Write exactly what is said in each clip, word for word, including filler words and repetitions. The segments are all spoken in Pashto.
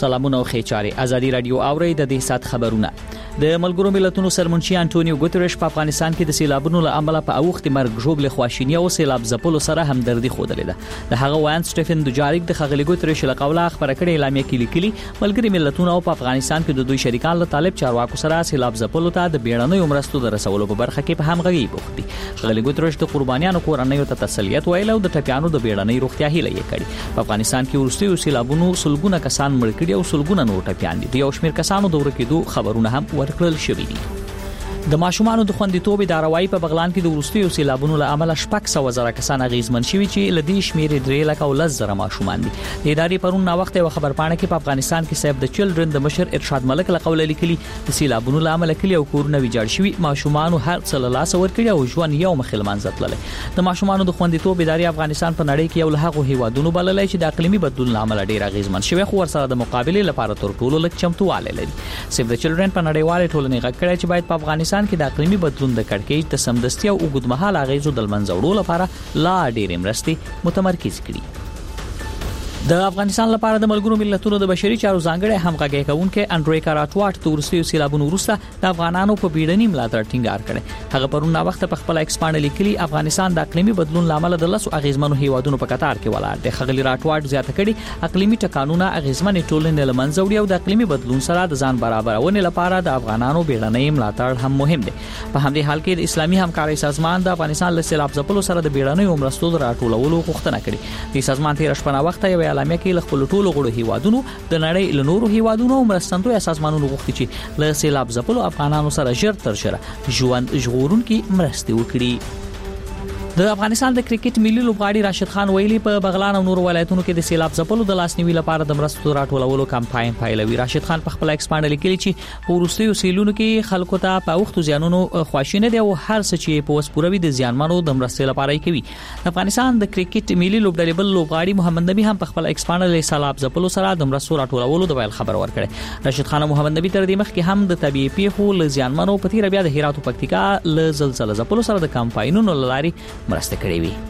سلامونه او خیچاري ازادي رادیو اوري د دې سات خبرونه. د ملګرو ملتونو سرمنشي انټونیو ګوتریش په افغانستان کې د سیلابونو له امله په اوخت مرګ ژوبل خواشینی او سیلاب ځپلو سره همدردي خوده لیده. د هغه وان سټيفن دوجاریک د خغلی ګوتریش له قوله خبره کړې اعلامیه کې لیکلي ملګری ملتونو په افغانستان کې د دوی شریکان له طالب چارواکو سره سیلاب ځپلو ته د بیړنیو مرستو د رسولو په برخه کې په همغږي بوخت دي. خغلی ګوتریش د قربانیانو کورنیو ته تسلیت ویل او د ټپیانو د بیړنۍ روغتیا هیله یې کړې. په افغانستان کې ورستیو سیلابونو سلګونه کسان مړ کړي او سلګونه نور ټپیان دي. د یو شمېر کسانو د ورکېدو خبرونه هم ورکړل شوي دي. د ماشومانو د خوندیتوب ادارهوي په بغلان کې د ورستیو سیلابونو له امله شپږ سوه زره کسان اغیزمن شوي چې لدی شمېر درې لک او لس زره ماشومان دي. د ادارې پرون نا وخت یو خبرپاڼه کې په افغانستان کې سیف د چلډرن د مشر ارشاد ملک له قوله لیکلي د سیلابونو له امله کلی او کورونه ویجاړ شوي ماشومانو هر څه له لاسه ورکړي او ژوند یو مخ لمانځه تللی. د ماشومانو د خوندیتوب ادارې افغانستان په نړۍ کې یو له هغو هیوادونو بللی چې د اقلیمي بدلون له امله ډېر اغیزمن شوی خو ورسره د مقابلې لپاره تر ټولو لږ چمتووالی لري. سیف د چلډرن په نړیوالې ټولنې غږ کړی چې باید په افغانستان کې د اقلیمي بدلون د کړکېچ د سمدستي او اوږدمهاله اغیزو د لمنځه وړلو لپاره لا ډېرې مرستې متمرکز کړي. د افغانستان لپاره د ملګرو ملتونو د بشري چارو ځانګړي همغږي کوونکې انډری کاراټواټ د ورستیو سیلابونو وروسته د افغانانو په بیړني ملاتړ ټینګار کړی. هغه پرون نا وخت په خپل ایکسپانډ لیکلي افغانستان د اقلیمي بدلون لامل د لاسو اغیزمنو هیوادونو په قطار کې ولاړ دی. خغلی راټواټ زیاته کړي اقلیمي ټکانونه اغیزمن ټولنې له منځه وړي او د اقلیمي بدلون سره د ځان برابرونې لپاره د افغانانو بیړني ملاتړ هم مهم دی. په همدې حال کې د اسلامي همکارۍ سازمان د افغانستان له سیلاب ځپلو سره د بیړنیو مرستو د راټولولو غوښتنه کړې. د سازمان تیر شپه نا وخت یو اعلامیه کې له خپل ټولو غړو هیوادونو د نړۍ له نورو هیوادونو او مرستندوی سازمانونو غوښتي چې له سیلاب ځپلو افغانانو سره ژر تر ژره ژوند ژغورونکي مرستې وکړي. د افغانستان د کرکټ ملي لوبغاړي راشد خان ویلي په بغلان او نورو ولایتونو کې د سیلاب ځپلو د لاسنیوي لپاره د مرستو راټولولو کمپاین پیلوي. راشد خان په خپل ایکسپانډ لیکلي چې په وروستیو سیلونو کې خلکو ته په وختو زیانونو خواشینه دي او هر څه چې په وسپوروي د زیانمنو د مرستې لپاره کوي. د افغانستان د کرکټ ملي لوبډلې بل لوبغاړي محمد نبی هم په خپل ایکسپانډ له سیلاب ځپلو سره د مرستو راټولولو د ویل خبر ورکړي. راشد خان او محمد نبی تر دې مخکې هم د طبيعي پیښو له زیانمنو په تیر بیا د هرات او پکتیکا له زلزلې ځپلو سره د کمپاینونو لاري مرسته کړې وي.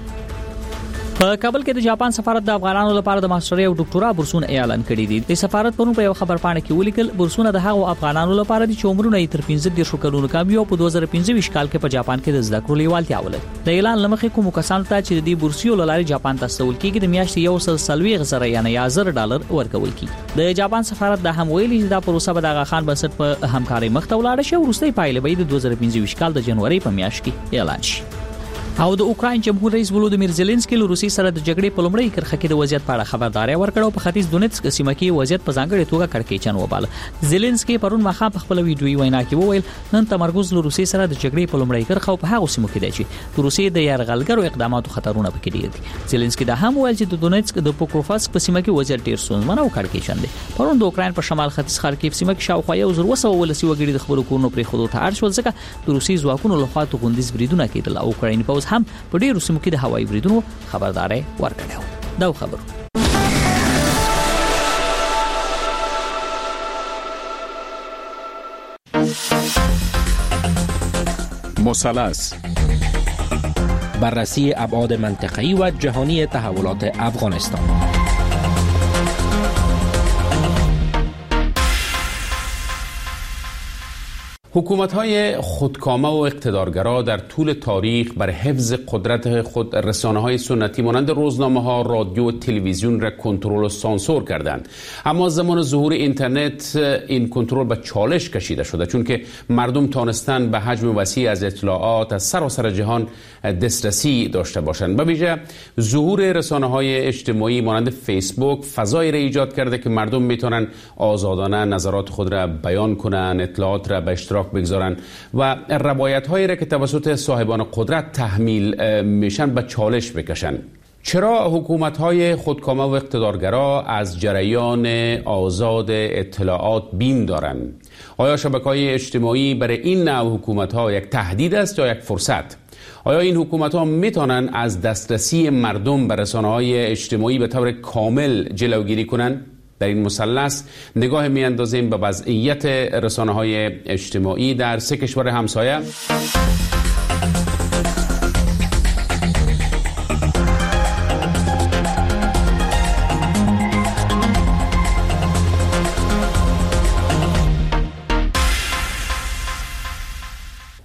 په کابل کې د جاپان سفارت د افغانانو لپاره د ماسترۍ او ډاکټورا بورسونه اعلان کړي دي. د سفارت پرون په یو خبرپاڼه کې ولیکل بورسونه د هغو افغانانو لپاره دي چې عمرونه یې تر پنځه دېرش کلونو کم وي او په دوه زره پنځه ویشت کال کې په جاپان کې د زده کړو لیوالتیا ولري. د اعلان لمخې کوم کسانو ته چې د دې بورسیو لاري جاپان ته استول کېږي د میاشتې یو سل څلوېښت زره یعنې یا زر ډالر ورکول کېږي. د جاپان سفارت د هم ویلي چې دا پروسه به د آغا خان بنسټ په همکارۍ مخ ته ولاړه شي او وروستۍ پایلې به د دوه زره پنځه ویشت کال د جنوري په میاشت کې اعلان شي. او د اوکراین جمهور رئیس ولودیمیر زيلنسکي له روسي سره د جګړې په لومړۍ کرخه کې د وضعیت په اړه خبرداري ورکړه او په ختیځ دونیتسک سیمه کې وضعیت په ځانګړې توګه کړکېچن وباله. زيلنسکي پرون مخه په خپل ویډیويي وینا کې وویل نن تمرکز له روسي سره د جګړې په لومړۍ کرخه او په هغه سیمو کې دی چې د روسي د يرغلګرو اقداماتو خطرونه پکې دي. زيلنسکي دا هم ویل چې د دونیتسک د پوکروفاسک په سیمه کې وضعیت ډیر ستونزمن او کړکېچن دی. پرون د اوکراین په شمال ختیځ خارکیف سیمه کې شاوخوا یو زر وسو ولسی وګړي د خپل کورونو پرې خودو ته اړ شول ځکه د روسي ځواکونو لخوا توغندیز بریدونه کېدل او اوکرایني پوز هم په ډیرو سیمو کې د هوایي بریدونو خبرداري ورکړه. دا خبر مثلث بررسی ابعاد منطقه‌ای و جهانی تحولات افغانستان. حکومت‌های خودکامه و اقتدارگرا در طول تاریخ بر حفظ قدرت خود رسانه‌های سنتی مانند روزنامه‌ها، رادیو و تلویزیون را کنترل و سانسور کردند. اما زمان ظهور اینترنت این کنترل به چالش کشیده شده چون که مردم تانستن به حجم وسیع از اطلاعات از سراسر جهان دسترسی داشته باشند. به ویژه ظهور رسانه‌های اجتماعی مانند فیسبوک فضایی را ایجاد کرده که مردم میتونن آزادانه نظرات خود را بیان کنند، اطلاعات را به اشتراک بگذارن و روایت هایی را که توسط صاحبان قدرت تحمیل میشن به چالش بکشن. چرا حکومت های خودکامه و اقتدارگرا از جریان آزاد اطلاعات بیم دارند؟ آیا شبکه های اجتماعی برای این نوع حکومت ها یک تهدید است یا یک فرصت؟ آیا این حکومت ها میتونن از دسترسی مردم به رسانه های اجتماعی به طور کامل جلوگیری کنند؟ در این مثلث نگاه میاندازیم به وضعیت رسانه‌های اجتماعی در سه کشور همسایه.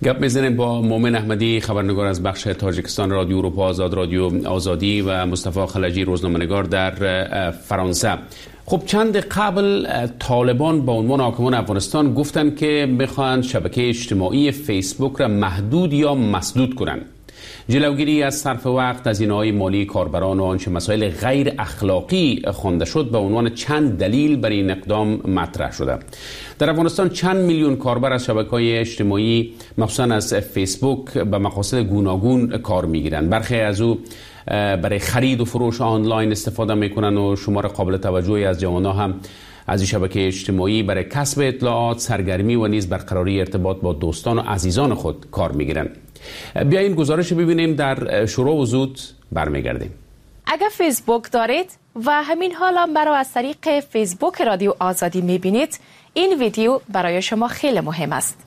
گپ میزنیم با مومن احمدی، خبرنگار از بخش تاجیکستان رادیو اروپا آزاد، رادیو آزادی، و مصطفی خلجی، روزنامه‌نگار در فرانسه. خب چند قبل طالبان با عنوان حاکمان افغانستان گفتن که میخوان شبکه اجتماعی فیسبوک را محدود یا مسدود کنن. جلوگیری از صرف وقت، هزینه‌های مالی کاربران و آنچه مسائل غیر اخلاقی خوانده شد به عنوان چند دلیل برای این اقدام مطرح شده. در افغانستان چند میلیون کاربر از شبکه‌های اجتماعی مخصوصاً از فیسبوک به مقاصد گوناگون کار میگیرند. برخی از او برای خرید و فروش آنلاین استفاده میکنن و شمار قابل توجهی از جوانان هم از این شبکه اجتماعی برای کسب اطلاعات، سرگرمی و نیز برقراری ارتباط با دوستان و عزیزان خود کار میگیرن. بیایید گزارش ببینیم، در شروع و زود برمیگردیم. اگر فیسبوک دارید و همین حال هم برای از طریق فیسبوک رادیو آزادی میبینید، این ویدیو برای شما خیلی مهم است.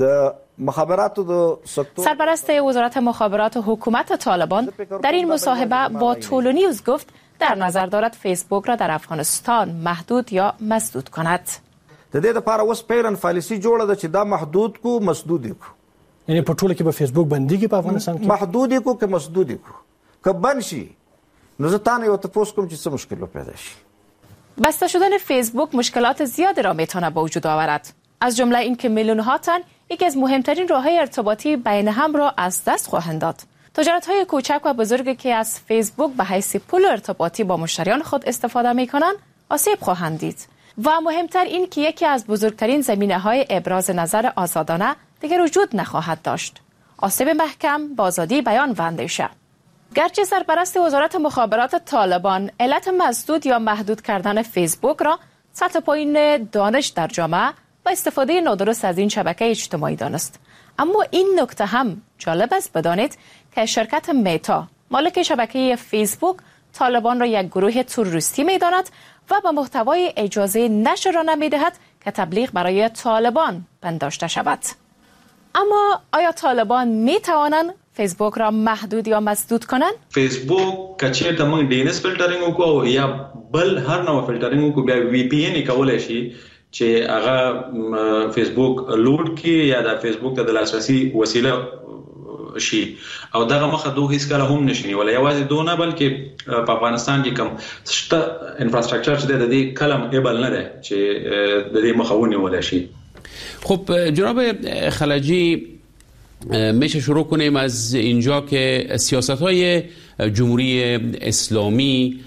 سرپرست وزارت مخابرات و حکومت طالبان در این مصاحبه با طولو نیوز گفت در نظر دارد فیسبوک را در افغانستان محدود یا مسدود کند. د دې لپاره اوس پیرن پالیسی جوړه ده چې دا محدود کو مسدود کو، یعنی په ټوله کې به فیسبوک بنديږي په افغانستان کې، محدود کو که مسدود کو، که بند شي نو زه تاسو یو تاسو کوم چې څه مشکل پیدا شي. بسته شدن فیسبوک مشکلات زیادی را میتونه به وجود آورد، از جمله اینکه میلیون ها تن یکی از مهمترین راه‌های ارتباطی بین هم را از دست خواهند داد. تجارت‌های کوچک و بزرگی که از فیسبوک به حیث پول ارتباطی با مشتریان خود استفاده می‌کنند، آسیب خواهند دید. و مهمتر این که یکی از بزرگترین زمینه‌های ابراز نظر آزادانه دیگر وجود نخواهد داشت. آسیب محکم با آزادی بیان و اندیشه. گرچه سرپرست وزارت مخابرات طالبان علت مسدود یا محدود کردن فیسبوک را سطح پایین دانش در جامعه و استفاده نادرست از این شبکه اجتماعی دانست، اما این نکته هم جالب است بدانید که شرکت میتا، مالک شبکه فیسبوک، طالبان را یک گروه تروریستی می‌داند و به محتوای اجازه نشر را نمی‌دهد که تبلیغ برای طالبان پنداشته شود. اما آیا طالبان می‌توانند فیسبوک را محدود یا مسدود کنند؟ فیسبوک کچیر د موږ ډي ان اس فلټرینګ وکړو یا بل هر نوع فلټرینګ وکړو، بیا وی پی ان کولای شي چې هغه فیسبوک لوډ کی یا د فیسبوک ته د لاسرسي وسیله شي، او دغه مخه دوه هیڅ کله هم نشي ولا یوازې دونه بلکې په افغانستان کې کوم شته انفراستراکچر چې د دې کلم ایبل نه ده چې د دې مخاوني ولا شي. خب جناب خلجی، میشه شروع کنیم از اینجا که سیاست‌های جمهوری اسلامی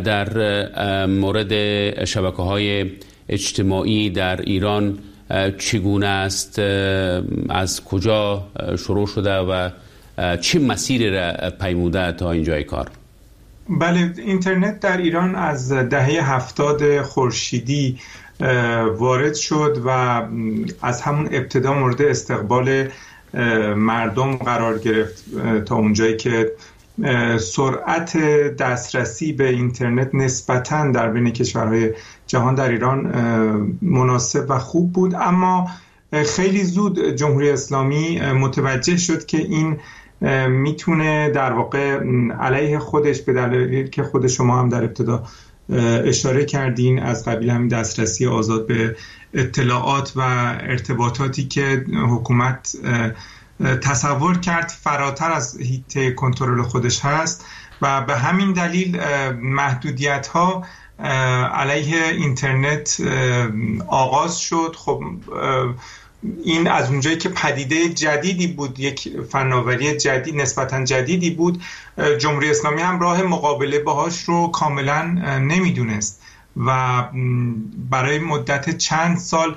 در مورد شبکه‌های اجتماعی در ایران چگونه است، از کجا شروع شده و چه مسیری را پیموده تا اینجای کار؟ بله، اینترنت در ایران از دهه هفتاد خورشیدی وارد شد و از همون ابتدا مورد استقبال مردم قرار گرفت تا اونجایی که سرعت دسترسی به اینترنت نسبتاً در بین کشورهای جهان در ایران مناسب و خوب بود، اما خیلی زود جمهوری اسلامی متوجه شد که این میتونه در واقع علیه خودش، به دلیلی که خود شما هم در ابتدا اشاره کردین، از قبیل همین دسترسی آزاد به اطلاعات و ارتباطاتی که حکومت تصور کرد فراتر از حیطه کنترل خودش هست و به همین دلیل محدودیت‌ها علیه اینترنت آغاز شد. خب این از اونجایی که پدیده جدیدی بود، یک فناوری جدید نسبتاً جدیدی بود، جمهوری اسلامی هم راه مقابله باهاش رو کاملاً نمیدونست و برای مدت چند سال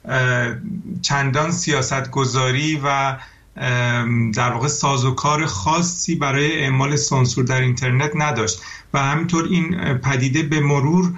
چندان سیاست گذاری و در واقع سازوکار خاصی برای اعمال سانسور در اینترنت نداشت و همینطور این پدیده به مرور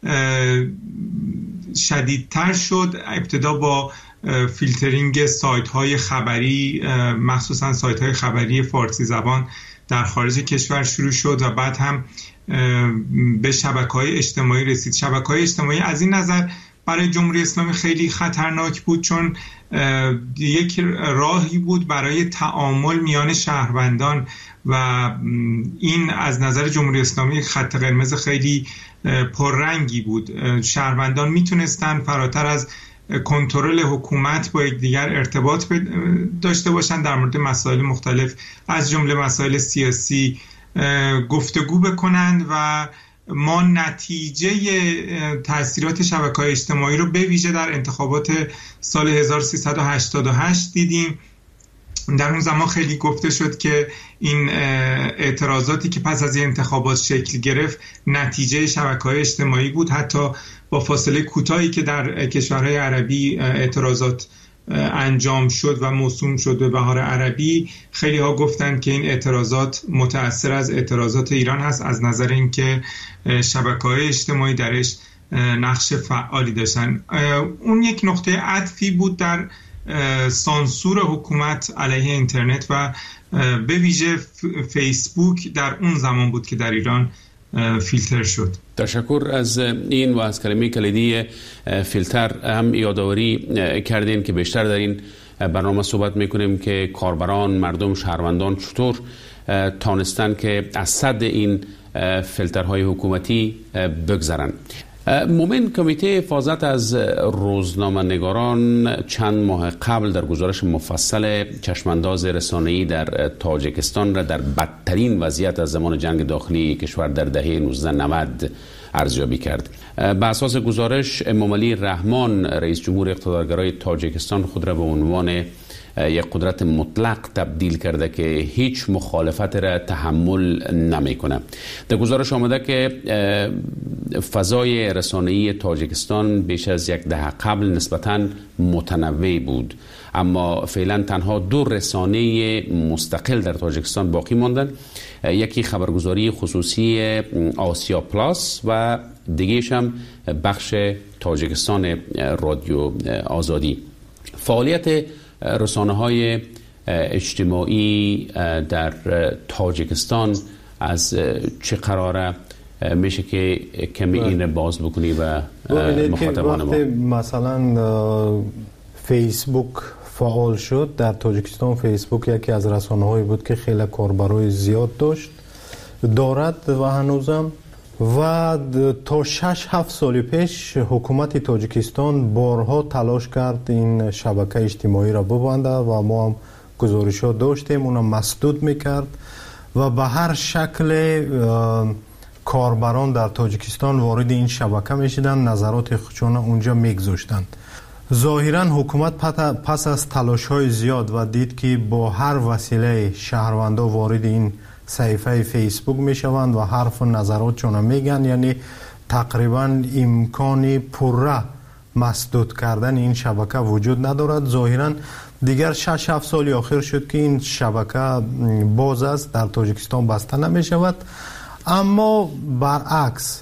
شدیدتر شد. ابتدا با فیلترینگ سایت های خبری، مخصوصا سایت های خبری فارسی زبان در خارج کشور شروع شد و بعد هم به شبکه‌های اجتماعی رسید. شبکه‌های اجتماعی از این نظر برای جمهوری اسلامی خیلی خطرناک بود چون یک راهی بود برای تعامل میان شهروندان و این از نظر جمهوری اسلامی خط قرمز خیلی پررنگی بود. شهروندان میتونستن فراتر از کنترل حکومت با یکدیگر ارتباط داشته باشن، در مورد مسائل مختلف از جمله مسائل سیاسی گفتگو بکنند و ما نتیجه تأثیرات شبکه‌های اجتماعی رو به ویژه در انتخابات سال هزار و سیصد و هشتاد و هشت دیدیم. در اون زمان خیلی گفته شد که این اعتراضاتی که پس از این انتخابات شکل گرفت نتیجه شبکه‌های اجتماعی بود. حتی با فاصله کوتاهی که در کشورهای عربی اعتراضات انجام شد و موسوم شد به بهار عربی، خیلی ها گفتند که این اعتراضات متأثر از اعتراضات ایران هست، از نظر اینکه شبکه‌های اجتماعی درش نقش فعالی داشتن. اون یک نقطه عطفی بود در سانسور حکومت علیه اینترنت و به ویژه فیسبوک در اون زمان بود که در ایران فیلتر شد. تشکر از این و از کلمه کلیدی فیلتر هم یادآوری کردین که بیشتر در این برنامه صحبت میکنیم که کاربران، مردم، شهروندان چطور تانستن که از صد این فیلترهای حکومتی بگذرن. مومن، کمیته حفاظت از روزنامه نگاران چند ماه قبل در گزارش مفصل چشمانداز رسانه‌ای در تاجیکستان را در بدترین وضعیت از زمان جنگ داخلی کشور در دهه نوزده نود ارزیابی کرد. بر اساس گزارش، امامعلی رحمان، رئیس جمهور اقتدارگرای تاجیکستان، خود را به عنوان یک قدرت مطلق تبدیل کرده که هیچ مخالفت را تحمل نمیکنه. در گزارش آمده که فضای رسانه‌ای تاجیکستان بیش از یک دهه قبل نسبتاً متنوع بود، اما فعلا تنها دو رسانه مستقل در تاجیکستان باقی ماندن. یکی خبرگزاری خصوصی آسیا پلاس و دیگه‌اش هم بخش تاجیکستان رادیو آزادی. فعالیت رسانه‌های اجتماعی در تاجیکستان از چه قراره؟ میشه که کمی این رو باز بکنی و مخاطبان ما. مثلا فیسبوک فعال شد در تاجیکستان. فیسبوک یکی از رسانه‌هایی بود که خیلی کاربرای زیاد داشت دارد و هنوزم، و تا شش هفت سال پیش حکومت تاجیکستان بارها تلاش کرد این شبکه اجتماعی را ببنده و ما هم گزارشات داشتیم، اونم مسدود میکرد و به هر شکل کاربران در تاجیکستان وارد این شبکه میشدن، نظرات خودشون اونجا میگذاشتند. ظاهرا حکومت پس از تلاش های زیاد و دید که با هر وسیله شهروندا وارد این صفحه فیسبوک میشوند و حرف و نظراتشون میگن، یعنی تقریبا امکانی پره مسدود کردن این شبکه وجود ندارد. ظاهرا دیگر شش هفت سالی آخر شد که این شبکه باز است، در تاجیکستان بسته نمیشود. اما برعکس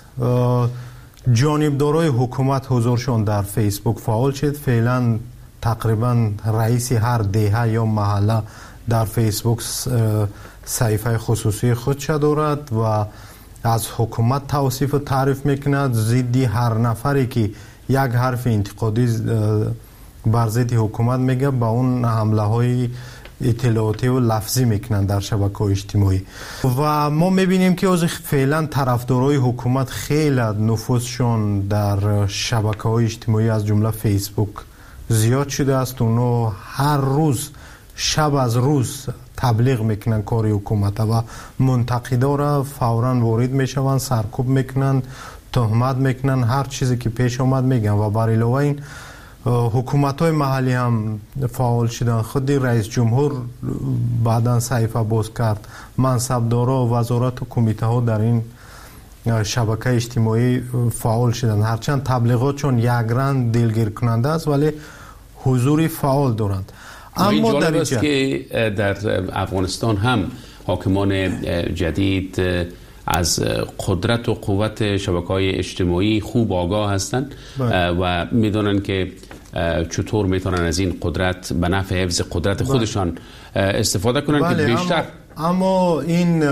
جانبدارای حکومت حضورشون در فیسبوک فعال شد. فعلا تقریبا رئیس هر دهه یا محله در فیسبوک صفحه خصوصی خودش دارد و از حکومت توصیف و تعریف میکند. ضدی هر نفری که یک حرف انتقادی بر ضد حکومت میگه با اون حمله های اطلاعاتی و لفظی میکنن در شبکه‌های اجتماعی و ما میبینیم که از فعلا طرفدارای حکومت خیلی نفوذشون در شبکه‌های اجتماعی از جمله فیسبوک زیاد شده است. اونو هر روز شب از روز تبلیغ میکنن کاری حکومت و منتقدا را فوراً وارد میشوند، سرکوب میکنن، تهمت میکنن، هر چیزی که پیش اومد میگن و بر علاوه این حکومت های محلی هم فعال شدن. خود رئیس جمهور بعداً صحیفه باز کرد، منصبدارا و وزارت و کمیته ها در این شبکه اجتماعی فعال شدن. هرچند تبلیغات چون یک رنگ دلگیر کننده است ولی حضوری فعال دارند. اما جالب است که در افغانستان هم حاکمان جدید از قدرت و قوت شبکه‌های اجتماعی خوب آگاه هستند و میدونن که چطور میتونن از این قدرت به نفع حفظ قدرت خودشان استفاده کنن که بیشتر. اما, اما این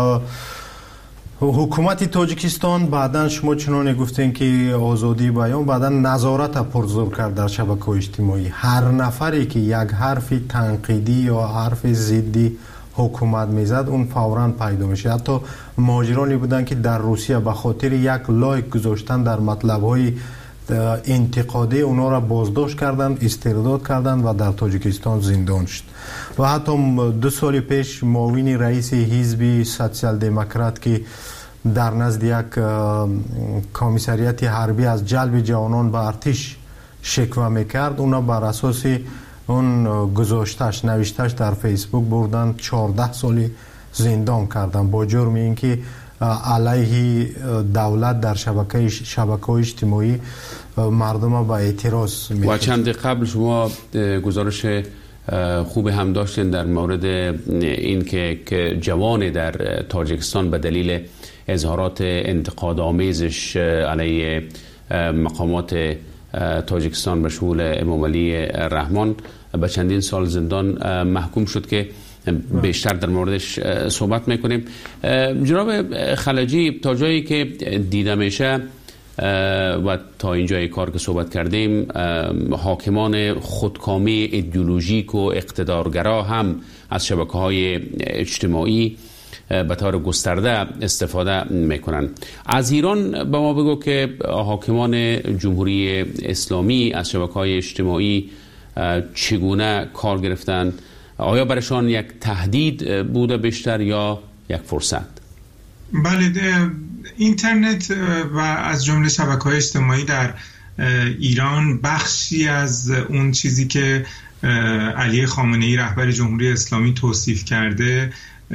حکومت تاجیکستان بعداً شما چنانه گفتین که آزادی بیان، بعداً نظارت پرزور کرد در شبکه‌های اجتماعی. هر نفری که یک حرفی تنقیدی یا حرف ضدی حکومت میزد اون فوراً پیدا میشه. حتی مهاجرانی بودن که در روسیه به خاطر یک لایک گذاشتن در مطلب‌های انتقادی اونا را بازداشت کردن، استرداد کردن و در تاجیکستان زندان شد. و حتی دو سال پیش معاون رئیس حزب سوسیال دموکرات که در نزد یک کمیسریت حربی از جلب جوانان به ارتش شکوه میکرد، اونا بر اساس اون گذاشتش نوشتش در فیسبوک بردن چهارده سالی زندان کردن با جرم اینکه علیه دولت در شبکه شبکه اجتماعی مردم با اعتراض می‌کرد. و چند قبل شما گزارش خوب هم داشتین در مورد این که جوان در تاجیکستان به دلیل اظهارات انتقاد آمیزش علیه مقامات تاجیکستان به شمول امام علی رحمان به چندین سال زندان محکوم شد که بیشتر در موردش صحبت میکنیم. جناب خلجی، تا جایی که دیده میشه و تا اینجای کار که صحبت کردیم، حاکمان خودکامه ایدئولوژیک و اقتدارگرا هم از شبکه‌های اجتماعی به طور گسترده استفاده میکنن. از ایران به ما بگو که حاکمان جمهوری اسلامی از شبکه‌های اجتماعی چگونه کار گرفتن؟ آیا برشان یک تهدید بوده بیشتر یا یک فرصت؟ بله، اینترنت و از جمله شبکه‌های اجتماعی در ایران بخشی از اون چیزی که علی خامنه‌ای رهبر جمهوری اسلامی توصیف کرده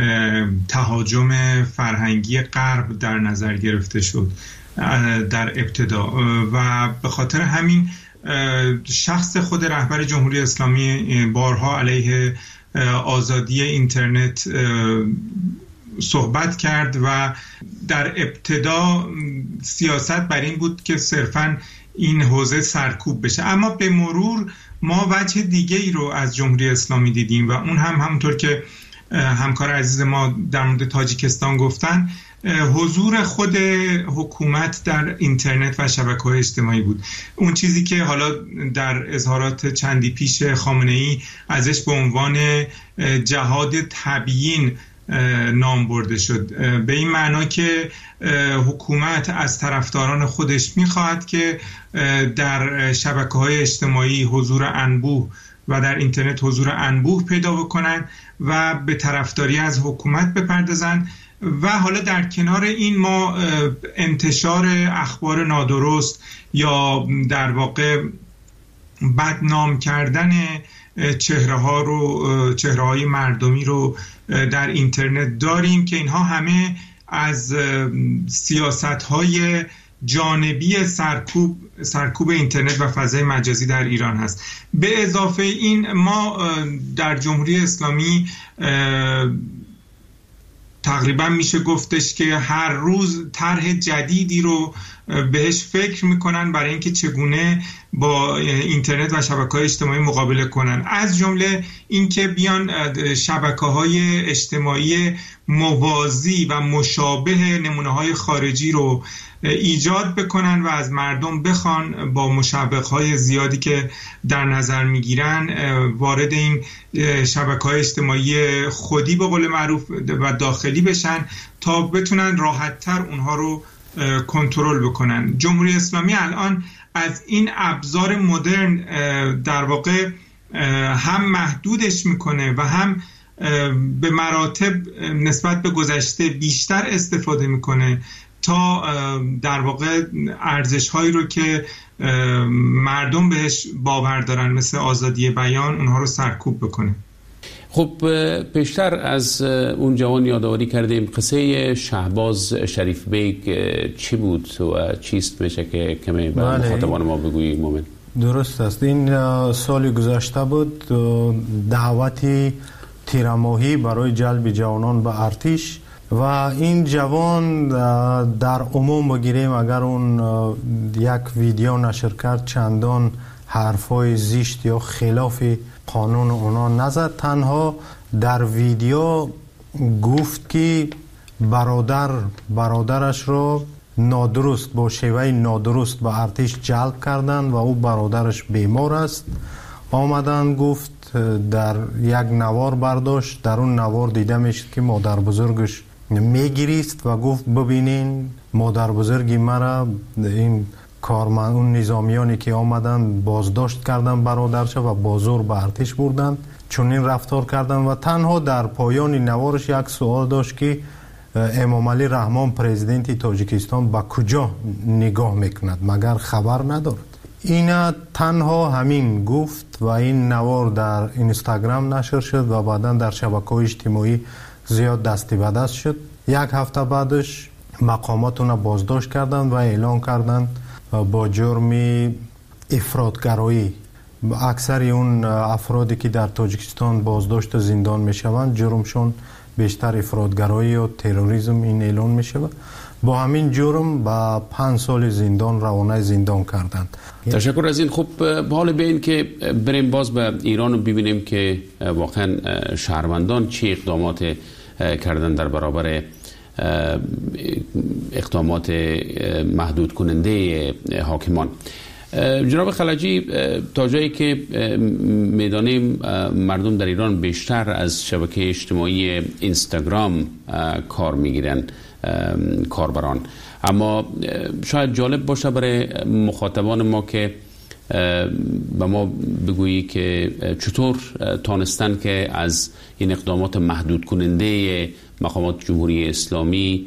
تهاجم فرهنگی غرب در نظر گرفته شد در ابتدا و به خاطر همین شخص خود رهبر جمهوری اسلامی بارها علیه آزادی اینترنت صحبت کرد و در ابتدا سیاست بر این بود که صرفاً این حوزه سرکوب بشه، اما به مرور ما وجه دیگه ای رو از جمهوری اسلامی دیدیم و اون هم همونطور که همکار عزیز ما در مورد تاجیکستان گفتن، حضور خود حکومت در اینترنت و شبکه‌های اجتماعی بود. اون چیزی که حالا در اظهارات چندی پیش خامنه‌ای ازش به عنوان جهاد تبیین نام برده شد، به این معنا که حکومت از طرفداران خودش می‌خواهد که در شبکه‌های اجتماعی حضور انبوه و در اینترنت حضور انبوه پیدا بکنن و به طرفداری از حکومت بپردازن و حالا در کنار این ما انتشار اخبار نادرست یا در واقع بدنام کردن چهره ها رو چهره های مردمی رو در اینترنت داریم که اینها همه از سیاست های جانبی سرکوب سرکوب اینترنت و فضای مجازی در ایران هست. به اضافه این ما در جمهوری اسلامی تقریبا میشه گفتش که هر روز طرح جدیدی رو بهش فکر میکنن برای اینکه چگونه با اینترنت و شبکه‌های اجتماعی مقابله کنن، از جمله اینکه بیان شبکه‌های اجتماعی موازی و مشابه نمونه‌های خارجی رو ایجاد بکنن و از مردم بخوان با مشابه‌های زیادی که در نظر میگیرن وارد این شبکه‌های اجتماعی خودی به قول معروف و داخلی بشن تا بتونن راحت‌تر اونها رو کنترل بکنن. جمهوری اسلامی الان از این ابزار مدرن در واقع هم محدودش میکنه و هم به مراتب نسبت به گذشته بیشتر استفاده میکنه تا در واقع ارزش‌هایی رو که مردم بهش باور دارن مثل آزادی بیان اونها رو سرکوب بکنه. خب پیشتر از اون جوان یادآوری کردیم، قصه شهباز شریف بیگ چی بود و چیست میشه که کمی به مخاطبان ما بگویی مومن؟ درست است، این سال گذشته بود دعوتی تیرماهی برای جلب جوانان به ارتش و این جوان در عموم بگیریم اگر اون یک ویدیو نشر کرد چندان حرفای زشت یا خلاف قانون اونا نزد، تنها در ویدیو گفت که برادر برادرش رو نادرست با شیوه نادرست به ارتش جلب کردن و او برادرش بیمار است. آمدن گفت در یک نوار برداشت، در اون نوار دیده میشد که مادر بزرگش میگریست و گفت ببینین مادر بزرگی مرا این کارمند اون نظامیانی که آمدن بازداشت کردن برادرش و با زور به ارتش بردن، چون این رفتار کردن. و تنها در پایان نوارش یک سوال داشت که امام علی رحمان پرزیدنت تاجیکستان به کجا نگاه میکند مگر خبر ندارد. این تنها همین گفت و این نوار در اینستاگرام نشر شد و بعدا در شبکه‌های اجتماعی زیاد دستی به دست شد. یک هفته بعدش مقامات اون بازداشت کردند و اعلان کردند با جرم افراطگرایی. اکثر اون افرادی که در تاجیکستان بازداشت و زندان میشوند جرمشون بیشتر افراطگرایی و تروریسم این اعلان میشود. با همین جرم با پنج سال زندان روانه زندان کردند. تشکر از این. خب حالا به این که بریم باز به ایران و ببینیم که واقعا شهروندان چه اقدامات کردن در برابر اقدامات محدود کننده حاکمان. جناب خلجی، تا جایی که میدانیم مردم در ایران بیشتر از شبکه اجتماعی اینستاگرام کار میگیرن، کاربران، اما شاید جالب باشه برای مخاطبان ما که به ما بگویی که چطور تانستن که از این اقدامات محدود کننده مقامات جمهوری اسلامی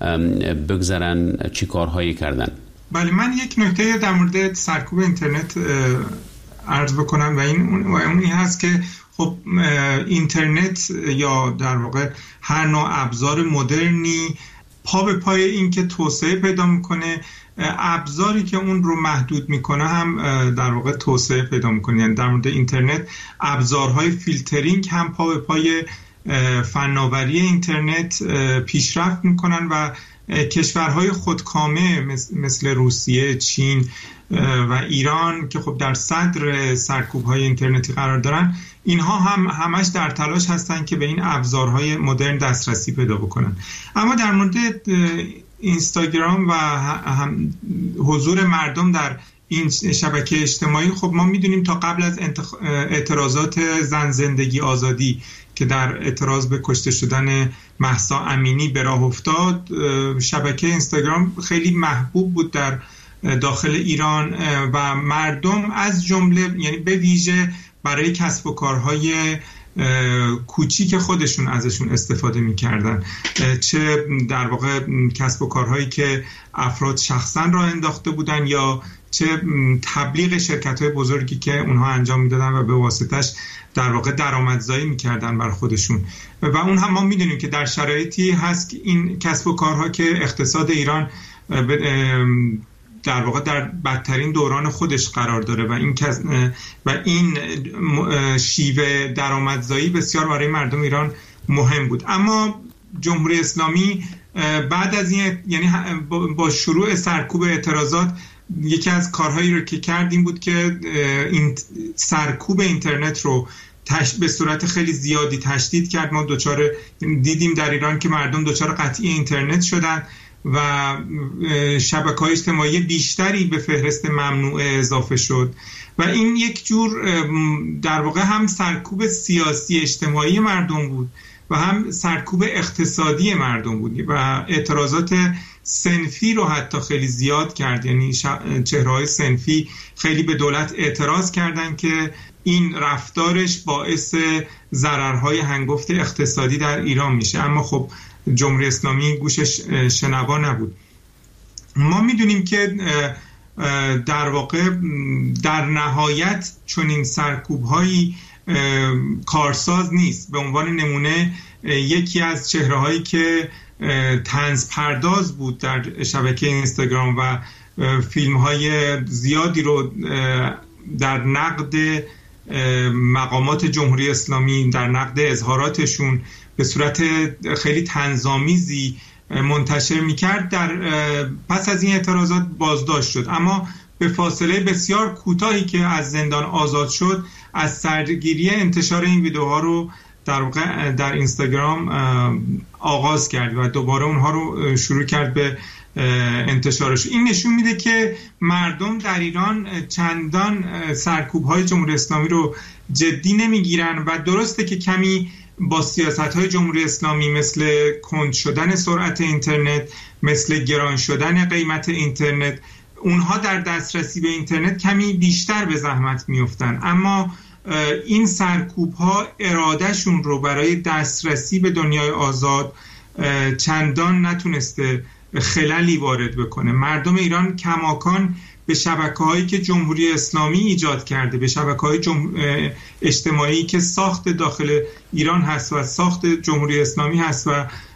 بگذرن، چی کارهایی کردن؟ بله، من یک نکته در مورد سرکوب اینترنت عرض بکنم و این و اون این هست که خب اینترنت یا در واقع هر نوع ابزار مدرنی پا به پای این که توسعه پیدا میکنه، ابزاری که اون رو محدود میکنه هم در واقع توسعه پیدا میکنه. یعنی در مورد اینترنت ابزارهای فیلترینگ هم پا به پای فناوری اینترنت پیشرفت میکنن و کشورهای خودکامه مثل روسیه، چین و ایران که خب در صدر سرکوب‌های اینترنتی قرار دارن، اینها هم همش در تلاش هستن که به این ابزارهای مدرن دسترسی پیدا بکنن. اما در مورد اینستاگرام و هم حضور مردم در این شبکه اجتماعی، خب ما میدونیم تا قبل از اعتراضات زن زندگی آزادی که در اعتراض به کشته شدن مهسا امینی به راه افتاد، شبکه اینستاگرام خیلی محبوب بود در داخل ایران و مردم از جمله، یعنی به ویژه برای کسب و کارهای کوچیک خودشون ازشون استفاده می‌کردن، چه در واقع کسب و کارهایی که افراد شخصا راه انداخته بودن یا چه تبلیغ شرکت‌های بزرگی که اونها انجام میدادن و به واسطش در واقع درآمدزایی میکردن بر خودشون. و اون هم ما میدونیم که در شرایطی هست که این کسب و کارها که اقتصاد ایران در واقع در بدترین دوران خودش قرار داره و این و این شیوه درآمدزایی بسیار برای مردم ایران مهم بود. اما جمهوری اسلامی بعد از این، یعنی با شروع سرکوب اعتراضات، یکی از کارهایی رو که کرد این بود که این سرکوب اینترنت رو تش... به صورت خیلی زیادی تشدید کرد. ما دوچار دیدیم در ایران که مردم دوچار قطعی اینترنت شدن و شبکه‌های اجتماعی بیشتری به فهرست ممنوعه اضافه شد و این یک جور در واقع هم سرکوب سیاسی اجتماعی مردم بود و هم سرکوب اقتصادی مردم بود و اعتراضات صنفی رو حتی خیلی زیاد کرد. یعنی چهره‌های صنفی خیلی به دولت اعتراض کردن که این رفتارش باعث ضررهای هنگفت اقتصادی در ایران میشه، اما خب جمهوری اسلامی گوشش شنوا نبود. ما میدونیم که در واقع در نهایت چنین سرکوب‌هایی کارساز نیست. به عنوان نمونه یکی از چهره‌هایی که طنز پرداز بود در شبکه اینستاگرام و فیلم‌های زیادی رو در نقد مقامات جمهوری اسلامی، در نقد اظهاراتشون به صورت خیلی طنزآمیزی منتشر می‌کرد، در پس از این اعتراضات بازداشت شد، اما به فاصله بسیار کوتاهی که از زندان آزاد شد از سرگیری انتشار این ویدیوها رو در واقع در اینستاگرام آغاز کرد و دوباره اونها رو شروع کرد به انتشارش. این نشون میده که مردم در ایران چندان سرکوب‌های جمهوری اسلامی رو جدی نمیگیرن و درسته که کمی با سیاست‌های جمهوری اسلامی مثل کند شدن سرعت اینترنت، مثل گران شدن قیمت اینترنت اونها در دسترسی به اینترنت کمی بیشتر به زحمت میفتن، اما این سرکوب ها ارادهشون رو برای دسترسی به دنیای آزاد چندان نتونسته خللی وارد بکنه. مردم ایران کماکان به شبکه‌هایی که جمهوری اسلامی ایجاد کرده، به شبکه‌های جم... اجتماعی که ساخت داخل ایران هست و ساخت جمهوری اسلامی هست و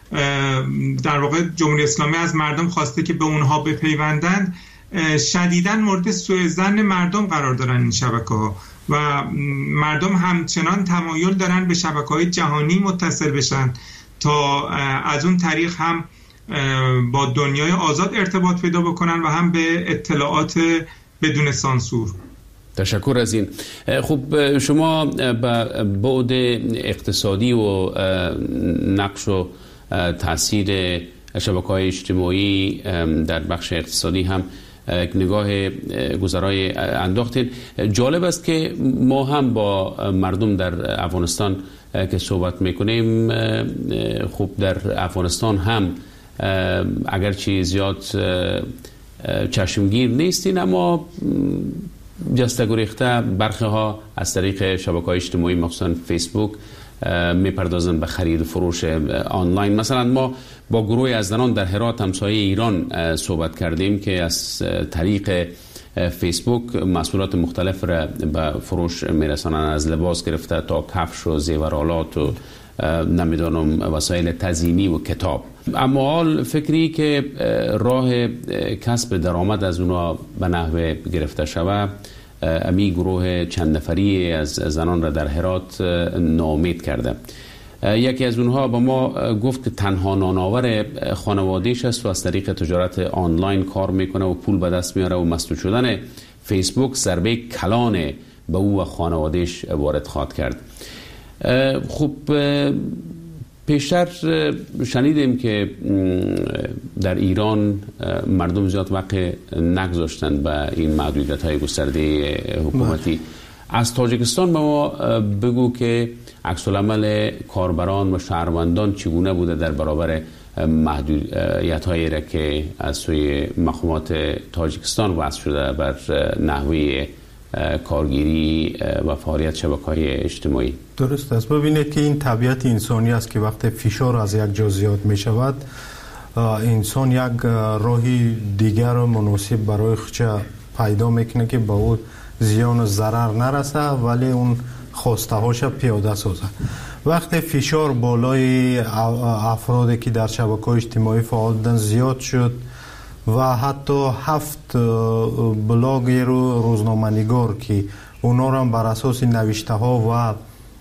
در واقع جمهوری اسلامی از مردم خواسته که به اونها بپیوندند، شدیداً مورد سوء ظن مردم قرار دارن این شبکه‌ها و مردم همچنان تمایل دارن به شبکه‌های جهانی متصل بشن تا از اون طریق هم با دنیای آزاد ارتباط پیدا بکنن و هم به اطلاعات بدون سانسور. تشکر از این. خب شما به بعد اقتصادی و نقش و تاثیر شبکه‌های اجتماعی در بخش اقتصادی هم نگاه گذرای انداختین. جالب است که ما هم با مردم در افغانستان که صحبت میکنیم، خب در افغانستان هم اگرچه زیاد چشمگیر نیستین، اما جسته گریخته برخی ها از طریق شبکه‌های اجتماعی مخصوصا فیسبوک میپردازن به خرید و فروش آنلاین. مثلا ما با گروهی از زنان در هرات همسایه ایران صحبت کردیم که از طریق فیسبوک محصولات مختلف را به فروش میرسانن، از لباس گرفته تا کفش و زیورالات و نمیدانم وسایل تزیینی و کتاب. اما حال فکری که راه کسب درآمد از اونا به نحوه گرفته شود، امی گروه چند نفری از زنان را در هرات ناامید کرده. یکی از اونها با ما گفت که تنها نانآور خانواده‌اش است و از طریق تجارت آنلاین کار میکنه و پول به دست میاره و مسدود شدن فیسبوک ضربه کلان به او و خانواده‌اش وارد خواهد کرد. خب پیشتر شنیدیم که در ایران مردم زیاد وقت نگذاشتن به این محدودیت‌های گسترده حکومتی. از تاجیکستان به ما بگو که عکس العمل کاربران و شهروندان چگونه بوده در برابر محدودیت‌هایی را که از سوی مقامات تاجیکستان وضع شده بر نحوه کارگیری و فعالیت شبکه‌های اجتماعی. درست است. ببینید که این طبیعت انسانی است که وقتی فشار از یک جا زیاد می شود، انسان یک راهی دیگر مناسب برای خودش پیدا میکنه که با او زیان و ضرر نرسه ولی اون خواسته هاش پیاده سازه. وقتی فشار بالای افرادی که در شبکه‌های اجتماعی فعال بودن زیاد شد و حتی هفت بلاگر و روزنامه‌نگار که اونا را بر اساس نوشته ها و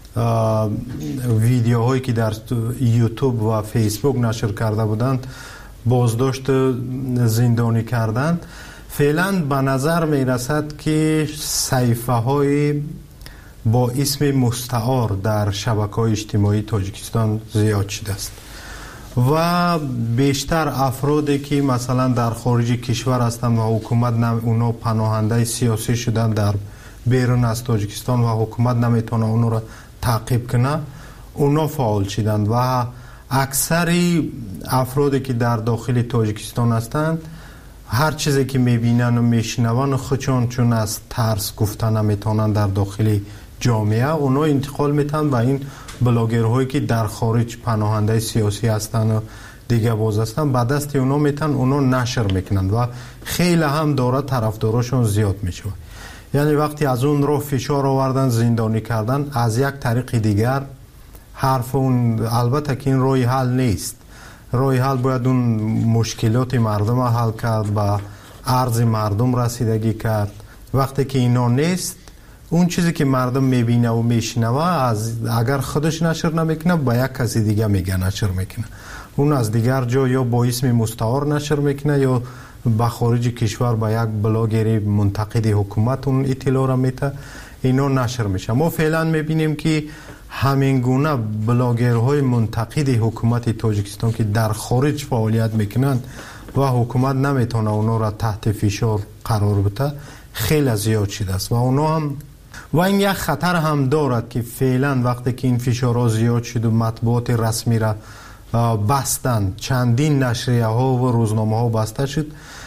ویدیوهایی که در یوتیوب و فیسبوک نشر کرده بودند بازداشت زندانی کردند. فعلا به نظر می رسد که صحیفه های با اسم مستعار در شبکه‌های اجتماعی تاجیکستان زیاد شده است و بیشتر افرادی که مثلا در خارج کشور هستند و حکومت نم اونا پناهنده سیاسی شدن در بیرون از تاجیکستان و حکومت نمیتونه اونا را تعقیب کنه، اونا فعال شدند و اکثری افرادی که در داخل تاجیکستان هستند هر چیزی که میبینن و میشنون خودشون چون از ترس گفتن نمیتونن در داخل جامعه، اونا انتقال میتن و این بلاگرهایی که در خارج پناهنده سیاسی هستن و دیگه باز هستن به دست اونا میتن، اونا نشر میکنن و خیلی هم داره طرفداراشون زیاد میشه. یعنی وقتی از اون رو فشار آوردن زندانی کردن، از یک طریق دیگر حرف اون، البته که این روی حل نیست، روی حل باید اون مشکلات مردم حل کرد، با عرض مردم رسیدگی کرد. وقتی که اینا نیست، اون چیزی که مردم میبینه و میشنوه از اگر خودش نشر نمیکنه با یک کسی دیگه میگه نشر میکنه، اون از دیگر جا یا با اسم مستعار نشر میکنه یا به خارج کشور با یک بلاگری منتقد حکومت اون اطلاع را میته، اینا نشر میشه. ما فعلا میبینیم که همین گونه بلاگرهای منتقد حکومت تاجیکستان که در خارج فعالیت میکنن و حکومت نمیتونه اونا را تحت فشار قرار بده خیلی زیاد شده است و اونا هم و این یک خطر هم دارد که فعلا وقتی که این فشارها زیاد شد و مطبوعات رسمی را بستن، چندین نشریه ها و روزنامه ها بسته شد،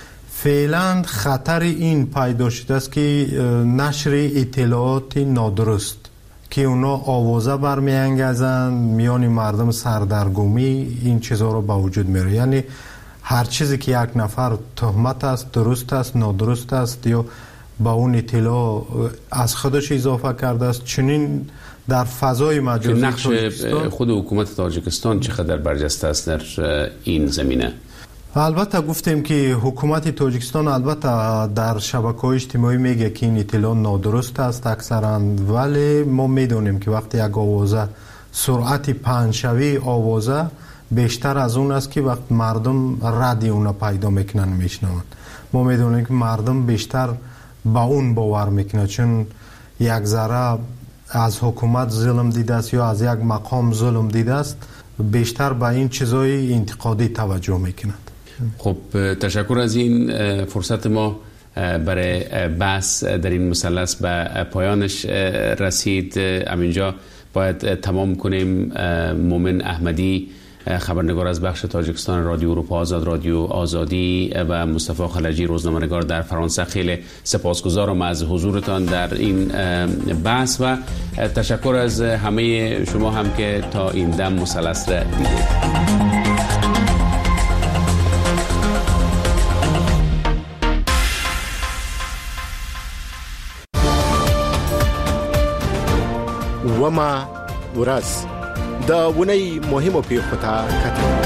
فعلا خطر این پیدا شده است که نشر اطلاعات نادرست که اونا آوازه برمیانگیزند میان مردم سردرگمی این چیزها رو به وجود میاره. یعنی هر چیزی که یک نفر تهمت است، درست است، نادرست است یا با اون اطلاع از خودش اضافه کرده است، چنین در فضای مجازی نقش خود حکومت تاجیکستان چقدر برجسته است در این زمینه؟ البته گفتیم که حکومت تاجیکستان البته در شبکه‌های اجتماعی میگه که این اطلاع نادرست است اکثرا، ولی ما میدونیم که وقتی یک آوازه سرعت پنجشوی آوازه بیشتر از اون است که وقت مردم رد اون پیدا میکنن میشنوند. ما میدونیم که مردم بیشتر با اون باور میکنه، چون یک ذره از حکومت ظلم دیده است یا از یک مقام ظلم دیده است، بیشتر به این چیزای انتقادی توجه میکنند. خب تشکر از این فرصت. ما برای بحث در این مثلث به پایانش رسید. همینجا باید تمام کنیم. مومن احمدی، خبرنگار از بخش تاجیکستان رادیو اروپا آزاد، رادیو آزادی، و مصطفی خلجی، روزنامه‌نگار در فرانسه، خیلی سپاسگزارم از حضورتان در این بحث و تشکر از همه شما هم که تا این دم مثلث را دیدید. وما ورځ د ونی مهمو پیښو ته کتل.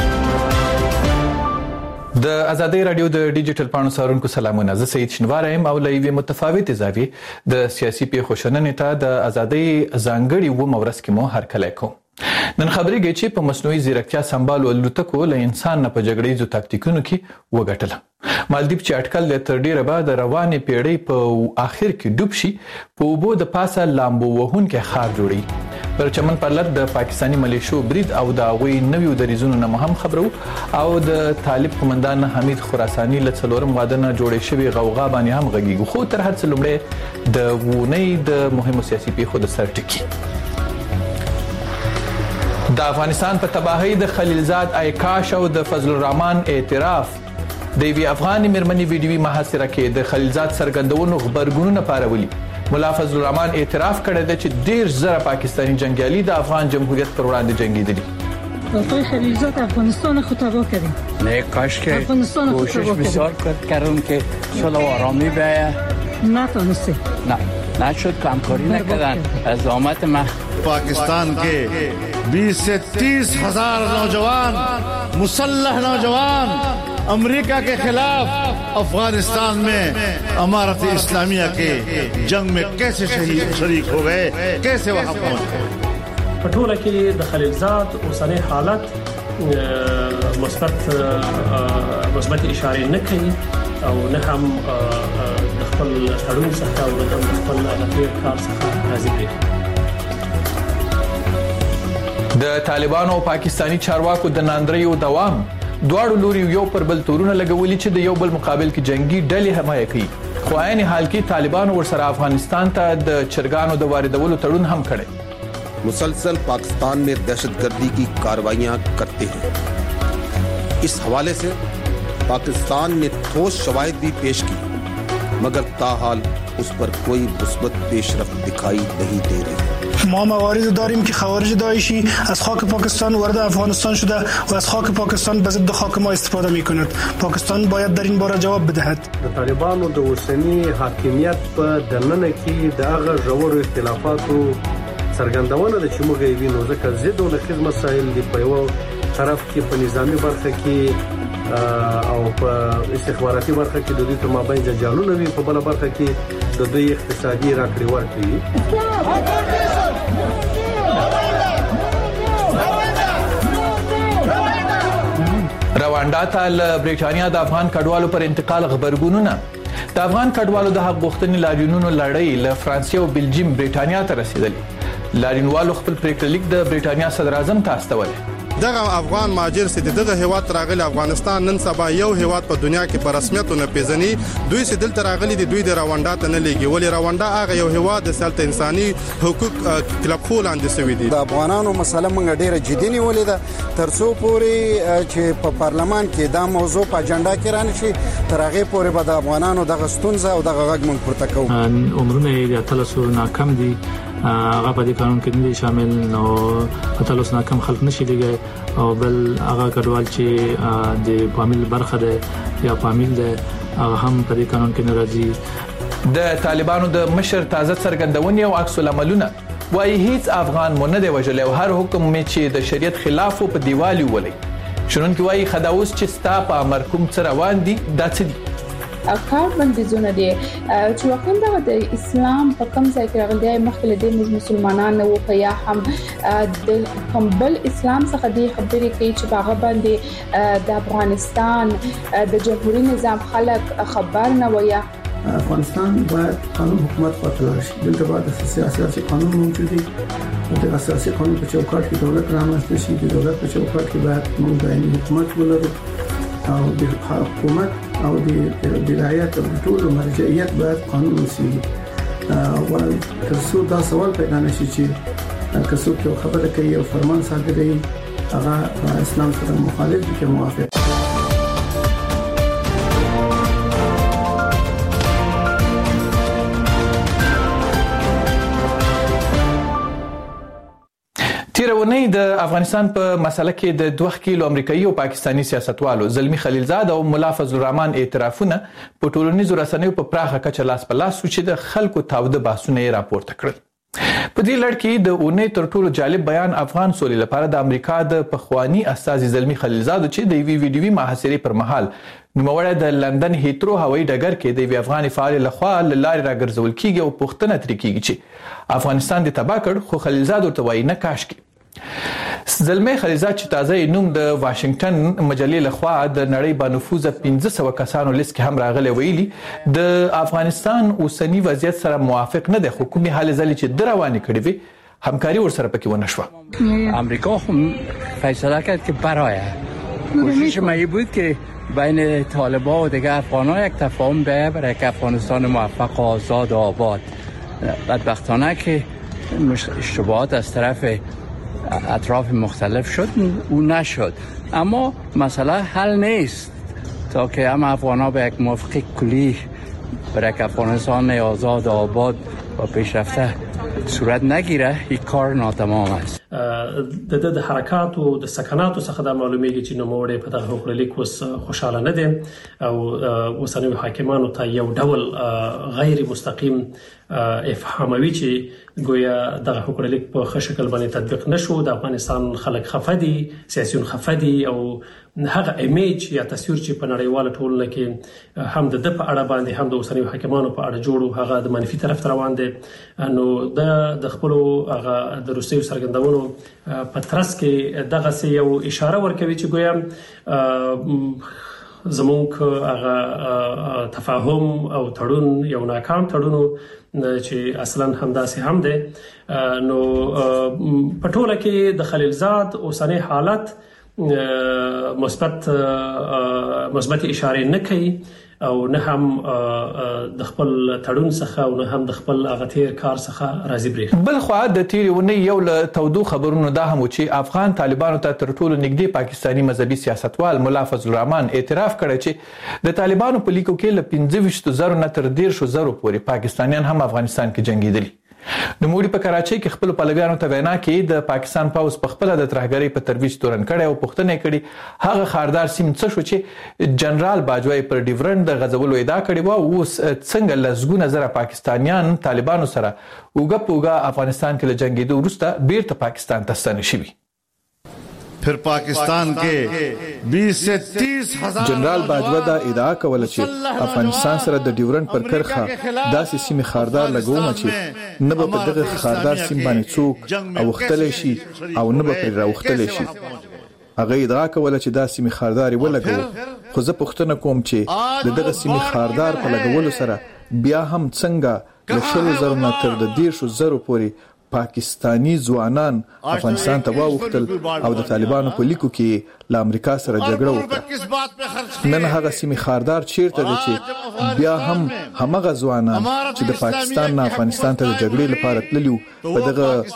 د ازادي رادیو د ډیجیټل پاڼو څارونکو سلامونه. زه سید شنوار یم او له یوې متفاوتې زاویې د سیاسي پیښو شننې ته د ازادۍ ځانګړي اوومه ورځ کې مو هرکلی کوم. نن خبرېږي چې په مصنوعي ځیرکتیا سمبالو الوتکو له انسان نه په جګړیزو تاکتیکونو کې وګټله. مالدیپ چې اټکل له تر ډیره به د روانې پیړۍ په آخر کې ډوب شي، په اوبو د پاسه لامبو وهونکی ښار جوړوي. پر چمن پرلط د پاکستانی ملیشو برید او د هغوی نویو دریځونو نه مو هم خبرو او د طالب قومندان حمید خراساني له څلورم واده نه جوړې شوې غوغا باندې هم غږیږو. خو تر هر څه لومړی د اونۍ د مهمو سیاسي پیښو د سر ټکي. د افغانستان په تباهۍ د خلیلزاد ایکاش او د فضل الرحمن اعتراف د یوې افغاني مېرمنې ویډیوي محاصره کې د خلیلزاد څرګندونو غبرګونونه پارولي. مولا فضل الرحمن اعتراف کړی دی چې ډیر زره پاکستانی جنگیالي د افغان جمهوریت پر وړاندې جنگیدلي. آقای خلیلزاد افغانستان خود تباه کردیم. نه کاش که کوشش بسیار کردیم که صلح و آرامی بیاید. نتونسته. نه نشد، همکاری نکردن. از آمد ما पाकिस्तान के बीस से तीस हजार नौजवान मुसल्लह नौजवान अमेरिका के खिलाफ अफगानिस्तान में अमारत इस्लामिया के जंग में कैसे शरीक हो गए, कैसे वहां पहुंच गए. पटोला کې د خلیلزاد اوسنۍ حالت مثبت مثبت اشاره نه کوي او نه هم د خپل تړون څخه او د خپل د کار څخه راضي دي. د طالبانو او پاکستانی چارواکو د ناندریو دوام دواړو لوري یو پر بل تورونه لګولي چې د یو بل مقابل کې جنگي ډلې حمایه کوي. خو عین حال کې طالبانو ورسره افغانستان ته د چرګانو د واردولو تړون هم کړی. मुसलसल पाकिस्तान में दहशतगर्दी की कार्रवाइयां करते हैं. इस हवाले से पाकिस्तान ने ठोस शवाहिद भी पेश की, मगर ताहाल उस पर कोई मुस्बत पेशरफ्त दिखाई नहीं दे रही. ما موارد داریم که خوارج داعشی از خاک پاکستان وارد افغانستان شده و از خاک پاکستان به ضد خاک ما استفاده می‌کند. پاکستان باید در این باره جواب بدهد. د طالبانو د اوسنی حاکمیت په دننه کې د هغه ژورو اختلافاتو څرګندونه ده چې موږ یې وینو، ځکه ضد او نقیض مسایل دی په یو طرف کې په نظامی برخه کې او په استخباراتي برخه کې د دوی په مابین جنجالونه وي، په بل برخه کې د دوی اقتصادي راکړې ورکړي. رواندا ته له بریټانیا د افغان کډوالو پر انتقال خبرګونونه. د افغان کډوالو د حق غوښتنې لاریونونو لړۍ له فرانسې او بلجیم بریټانیا ته رسیدلې. لاریونوالو خپل پریکړه لیک د بریټانیا صدر اعظم ته استولی. دغه افغان مهاجر چې دغه هیواد راغلي افغانستان نن سبا یو هیواد په دنیا کې په رسمیت نه پیژني دوی چې دلته راغلي دي دوی د راونډا ته نه لګي ولې راونډا هغه یو هیواد د سلطه انساني حقوق کلب خو لاندې سوي دي. د افغانانو مسله موږ ډیره جدي نیولې ده ترڅو پورې چې په پارلمان کې دا موضوع په اجنډا کې رانه شي تر هغه پورې به د افغانانو دغه ستونزه او دغه غږ موږ پورته کوو. عمرونه یې تلسو ناکام دي هغه په دې قانون کې نه شامل نو تلوس ناکام خلک نشي لګي او بل هغه کډوال چې د فامیل برخه ده یا فامیل ده هغه هم په دې قانون کې ناراضي. د طالبانو د مشر تازه څرګندونې او عکس العملونه وايي هیڅ افغان مونږ نه دی وجل او هر حکم می چې د شریعت خلاف په دیوالي ولي شنن کې وايي خداوس چې ستا په امر کوم څه روان دي دا څه دي کار بندیزونه دي چې وخت د اسلام په کوم ځای کې راغلي مخکې د مسلمانانو او په یا هم د کمبل اسلام څخه د خبرې کوي چې هغه باندې د افغانستان د جمهوریت نظام خلک خبر نه وي. افغانستان باید قانون حکومت پاتې شي دلته باید سیاسي قانون موجود وي د اساسي قانون په چوکاټ کې دولت رامنځته شي د دولت په چوکاټ کې باید موږ دایمي حکومت ولرو او د حکومت او د ولایت او ټول مرجعیت باید قانون وسي او ترڅو دا سوال پیدا نشي چې کڅوړ کې خبره کوي او فرمان صادروي هغه اسلام سره مخالف دي که موافق. تیرونی د افغانستان په مسله کې د دوه کیلو امریکایي او پاکستانی سیاستوالو زلمی خلیلزاد او مولا فضل الرحمن اعترافونه په ټولنیزو رسنیو په پراخه کچه لاس په لاس چې د خلکو تاوده بحثونه یې راپورته کړل. په دې لړ کې د اونۍ تر ټولو جالب بیان افغان سولې لپاره د امریکا د پخوانی استازي زلمی خلیلزاد چې د وی ویډیوي محاصرې پر مهال نوموړی د لندن هیترو هوایي ډګر کې د وی افغاني فعال لخوا لارې راګرځول کیږي او پوښتنه ترې کیږي چې افغانستان د تباه کړ خو خلیلزاد ورته وایي نه کاشکي. زلمی خلیلزاد چې تازه نوم د واشنگټن مجلې لخوا د نړۍ با نفوذ پنځه سوه کسانو لیست کې هم راغلی ویلي د افغانستان اوسنی وضعیت سره موافق نه دی خو کومې هلې ځلې چې د روانې کړې وي همکاري ورسره پکې ونه شوه. امریکا هم فیصله کرد که برایه کوشش ما این بود که بین طالبان و دیگه افغان‌ها یک تفاهم بیاید برای که افغانستان موفق و آزاد و آباد. بدبختانه که اشتباهات از طرف اطراف مختلف شد او نشد اما مسئله حل نیست تا که هم افغان‌ها به یک موافقه کلی برای که افغانستان آزاد و آباد و پیشرفته صورت نگیره این کار ناتمام است. د د حرکات او د سکناتو څخه د معلومیږي چې نوموړی په دغه حقوق لیک اوس خوشاله نه دي او اوسنوي حاکمانو ته یو ډول غیر مستقیم افهاموي چې ګویا دغه حقوق لیک په ښه شکل باندې تطبیق نشو د افغانستان خلک خفه دي سیاسيون خفه دي او هغه ایمیج یا تصویر چې په نړیواله ټولنه کې هم د په اړه باندې هم د اوسنوي حاکمانو په اړه جوړو هغه د منفي طرف ته روان دي نو د خپل هغه د روسي سرګندونو په ترڅ کې دغه سي یو اشاره ورکوي چې ګویا زمونږ هغه تفاهم او تړون یو ناکام تړون چې اصلا همداسې هم دی نو په ټوله کې د خلیلزاد اوسنی حالت مثبت مثبت اشاره نه کوي او نه هم د خپل تړون څخه او نه هم د خپل اغتیر کار څخه راضي بریښي. بل خو د تیرونی یو له تودو خبرونو دا هم چې افغان طالبانو ته تر ټولو نږدې پاکستانی مذهبي سیاستوال مولا فضل الرحمن اعتراف کړی چې د طالبانو په لیکو کې له پنځه ویشت زره نه تر دېرش زره پورې پاکستانیان هم افغانستان کې جنگیدلي. نوموړي په کراچۍ کې خپل پلویانو ته وینا کې د پاکستان پوز په خپل د ترهګرۍ په ترویج تورن کړي او پوښتنه کړي هغه خاردار سیم څه شو چې جنرال باجوای پر ډیورنډ د غزولو ادعا کړې و اوس څنګه لزګونه زره پاکستانیان طالبانو سره اوګه پوګه افغانستان کې لجنګېدو وروسته بیرته پاکستان ته ستنه شوي. फिर पाकिस्तान के बीस से तीस हजार जनरल बाजवा دا ادعا کوله چې افغانستان سره د ډیورنډ پر کرخه داسې سیمه خاردار لګوم چې نه به په دغه خاردار سیم باندې څوک او وختلی شي او نه به پر راوختلی شي. هغه ادعا کوله چې دا سیمه خاردار ولګو خو زه پوښتنه کوم چې د دغه سیمه خاردار په لګولو سره بیا هم څنګه له شل زره نه تر د دېرش زره پورې پاکستانی ځوانان افغانستان ته واوښتل او د طالبانو په لیکو کې له امریکا سره جګړه وکړه. نن هغه سیمې خاردار چیرته ده چې بیا هم همغه ځوانان چې د پاکستان نه افغانستان ته د جګړې لپاره تللي وو په